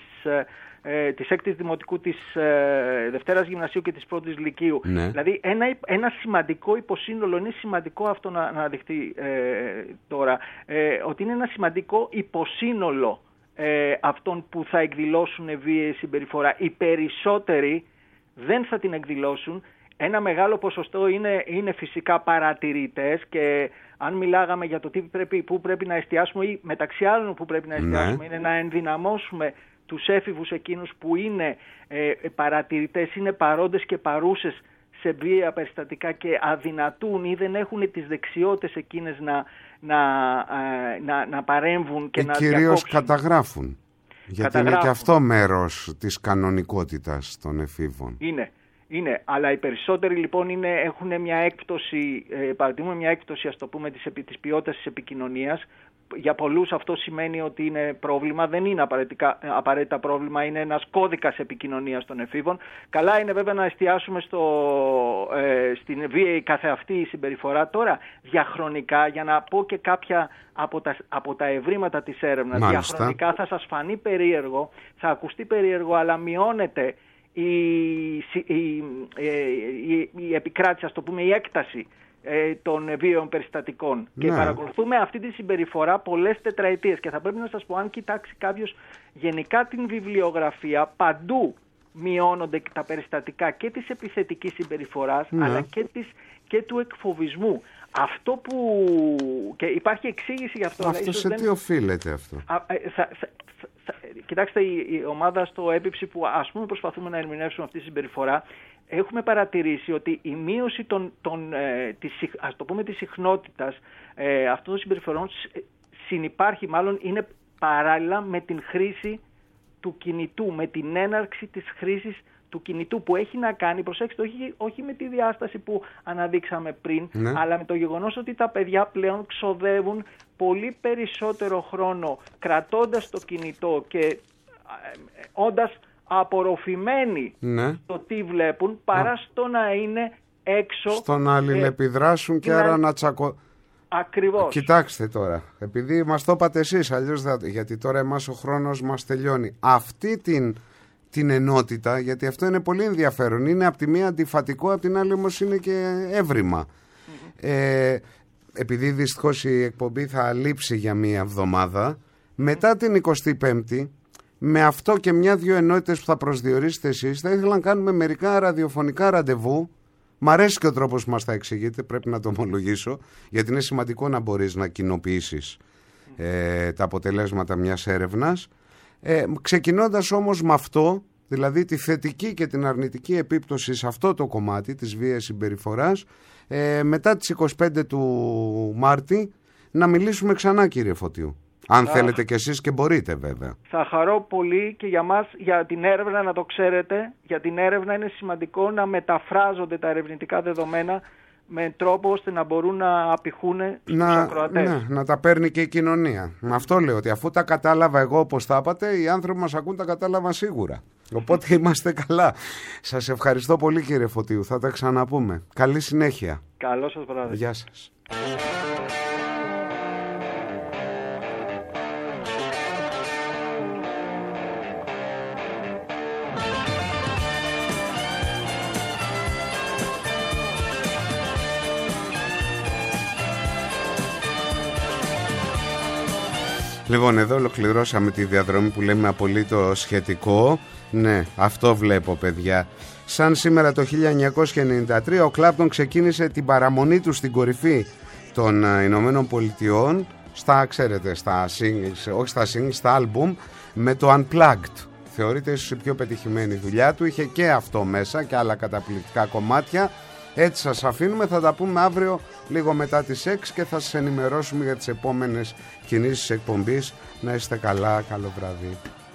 ε, της έκτης δημοτικού, της ε, Δευτέρας Γυμνασίου και της πρώτης Λυκείου. Ναι. Δηλαδή ένα, ένα σημαντικό υποσύνολο, είναι σημαντικό αυτό να, να δειχτεί ε, τώρα, ε, ότι είναι ένα σημαντικό υποσύνολο ε, αυτών που θα εκδηλώσουν βίαιη συμπεριφορά. Οι περισσότεροι δεν θα την εκδηλώσουν. Ένα μεγάλο ποσοστό είναι, είναι φυσικά παρατηρητές, και αν μιλάγαμε για το τι πρέπει, που πρέπει να εστιάσουμε, ή μεταξύ άλλων που πρέπει να εστιάσουμε, ναι, είναι να ενδυναμώσουμε τους έφηβους εκείνους που είναι ε, παρατηρητές, είναι παρόντες και παρούσες σε βίαια περιστατικά και αδυνατούν ή δεν έχουν τις δεξιότητες εκείνες να, να, να, να παρέμβουν και, και να κυρίως διακόψουν. Καταγράφουν. Γιατί καταγράφουν. Είναι και αυτό μέρος της κανονικότητας των εφήβων. Είναι. Είναι, αλλά οι περισσότεροι λοιπόν είναι, έχουν μια έκπτωση, ε, παρατηρούμε μια έκπτωση, ας το πούμε, της, της ποιότητας της επικοινωνίας. Για πολλούς αυτό σημαίνει ότι είναι πρόβλημα, δεν είναι απαραίτητα, απαραίτητα πρόβλημα, είναι ένας κώδικας επικοινωνίας των εφήβων. Καλά είναι βέβαια να εστιάσουμε στο, ε, στην βίαιη καθεαυτή συμπεριφορά τώρα διαχρονικά, για να πω και κάποια από τα, από τα ευρήματα της έρευνας. Μάλιστα. Διαχρονικά θα σας φανεί περίεργο, θα ακουστεί περίεργο, αλλά μειώνεται η, η, η, η επικράτηση, ας το πούμε, η έκταση των βίαιων περιστατικών. Ναι. Και παρακολουθούμε αυτή τη συμπεριφορά πολλές τετραετίες, και θα πρέπει να σας πω, αν κοιτάξει κάποιος γενικά την βιβλιογραφία, παντού μειώνονται τα περιστατικά και της επιθετικής συμπεριφοράς, ναι, αλλά και, της, και του εκφοβισμού. Αυτό που... και υπάρχει εξήγηση γι' αυτό. Αυτό σε δεν... τι οφείλεται αυτό? Α, θα, θα, θα, κοιτάξτε, η, η ομάδα στο Έπιψη που ας πούμε προσπαθούμε να ερμηνεύσουμε αυτή τη συμπεριφορά, έχουμε παρατηρήσει ότι η μείωση των, των, ε, της, ας το πούμε, της συχνότητας ε, αυτών των συμπεριφορών συνυπάρχει, μάλλον είναι παράλληλα με την χρήση του κινητού, με την έναρξη της χρήσης του κινητού, που έχει να κάνει, προσέξτε, όχι, όχι με τη διάσταση που αναδείξαμε πριν, ναι, αλλά με το γεγονός ότι τα παιδιά πλέον ξοδεύουν πολύ περισσότερο χρόνο κρατώντας το κινητό και όντας απορροφημένοι ναι. στο τι βλέπουν, παρά στο να είναι έξω. Στο να αλληλεπιδράσουν ε, και άρα να, να τσακω... Ακριβώς. Κοιτάξτε τώρα, επειδή μας το είπατε εσείς, αλλιώς θα... γιατί τώρα εμάς ο χρόνος μας τελειώνει. Αυτή την, την ενότητα, γιατί αυτό είναι πολύ ενδιαφέρον, είναι από τη μία αντιφατικό, από την άλλη όμως είναι και έβριμα. Mm-hmm. Ε, επειδή δυστυχώς η εκπομπή θα λείψει για μία εβδομάδα, μετά την εικοστή πέμπτη, με αυτό και μια-δυο ενότητες που θα προσδιορίσετε εσείς, θα ήθελα να κάνουμε μερικά ραδιοφωνικά ραντεβού. Μ' αρέσει και ο τρόπος που μας τα εξηγείτε, πρέπει να το ομολογήσω, γιατί είναι σημαντικό να μπορείς να κοινοποιήσεις ε, τα αποτελέσματα μιας έρευνας. Ε, ξεκινώντας όμως με αυτό, δηλαδή τη θετική και την αρνητική επίπτωση σε αυτό το κομμάτι της βίαιης συμπεριφοράς, ε, μετά τις εικοστή πέμπτη του Μάρτη, να μιλήσουμε ξανά, κύριε Φωτίου. Αν θα, θέλετε κι εσείς και μπορείτε βέβαια. Θα χαρώ πολύ και για μας, για την έρευνα, να το ξέρετε, για την έρευνα είναι σημαντικό να μεταφράζονται τα ερευνητικά δεδομένα με τρόπο ώστε να μπορούν να απηχούν στους ακροατές. Ναι, να τα παίρνει και η κοινωνία. Με αυτό λέω, ότι αφού τα κατάλαβα εγώ όπως τα είπατε, οι άνθρωποι μας ακούν, τα κατάλαβαν σίγουρα. Οπότε είμαστε καλά. Σας ευχαριστώ πολύ, κύριε Φωτίου. Θα τα ξαναπούμε. Καλή συνέχεια. Καλό σας βράδυ. Γεια σας. Λοιπόν, εδώ ολοκληρώσαμε τη διαδρομή που λέμε απολύτως σχετικό. Ναι, αυτό βλέπω, παιδιά. Σαν σήμερα το χίλια εννιακόσια ενενήντα τρία ο Κλάπτον ξεκίνησε την παραμονή του στην κορυφή των Ηνωμένων Πολιτειών, στα, ξέρετε, στα singles, όχι στα singles, στα album, με το Unplugged. Θεωρείται ίσως η πιο πετυχημένη δουλειά του. Είχε και αυτό μέσα και άλλα καταπληκτικά κομμάτια. Έτσι σας αφήνουμε, θα τα πούμε αύριο λίγο μετά τις έξι και θα σας ενημερώσουμε για τις επόμενες κινήσεις εκπομπής. Να είστε καλά, καλό βράδυ.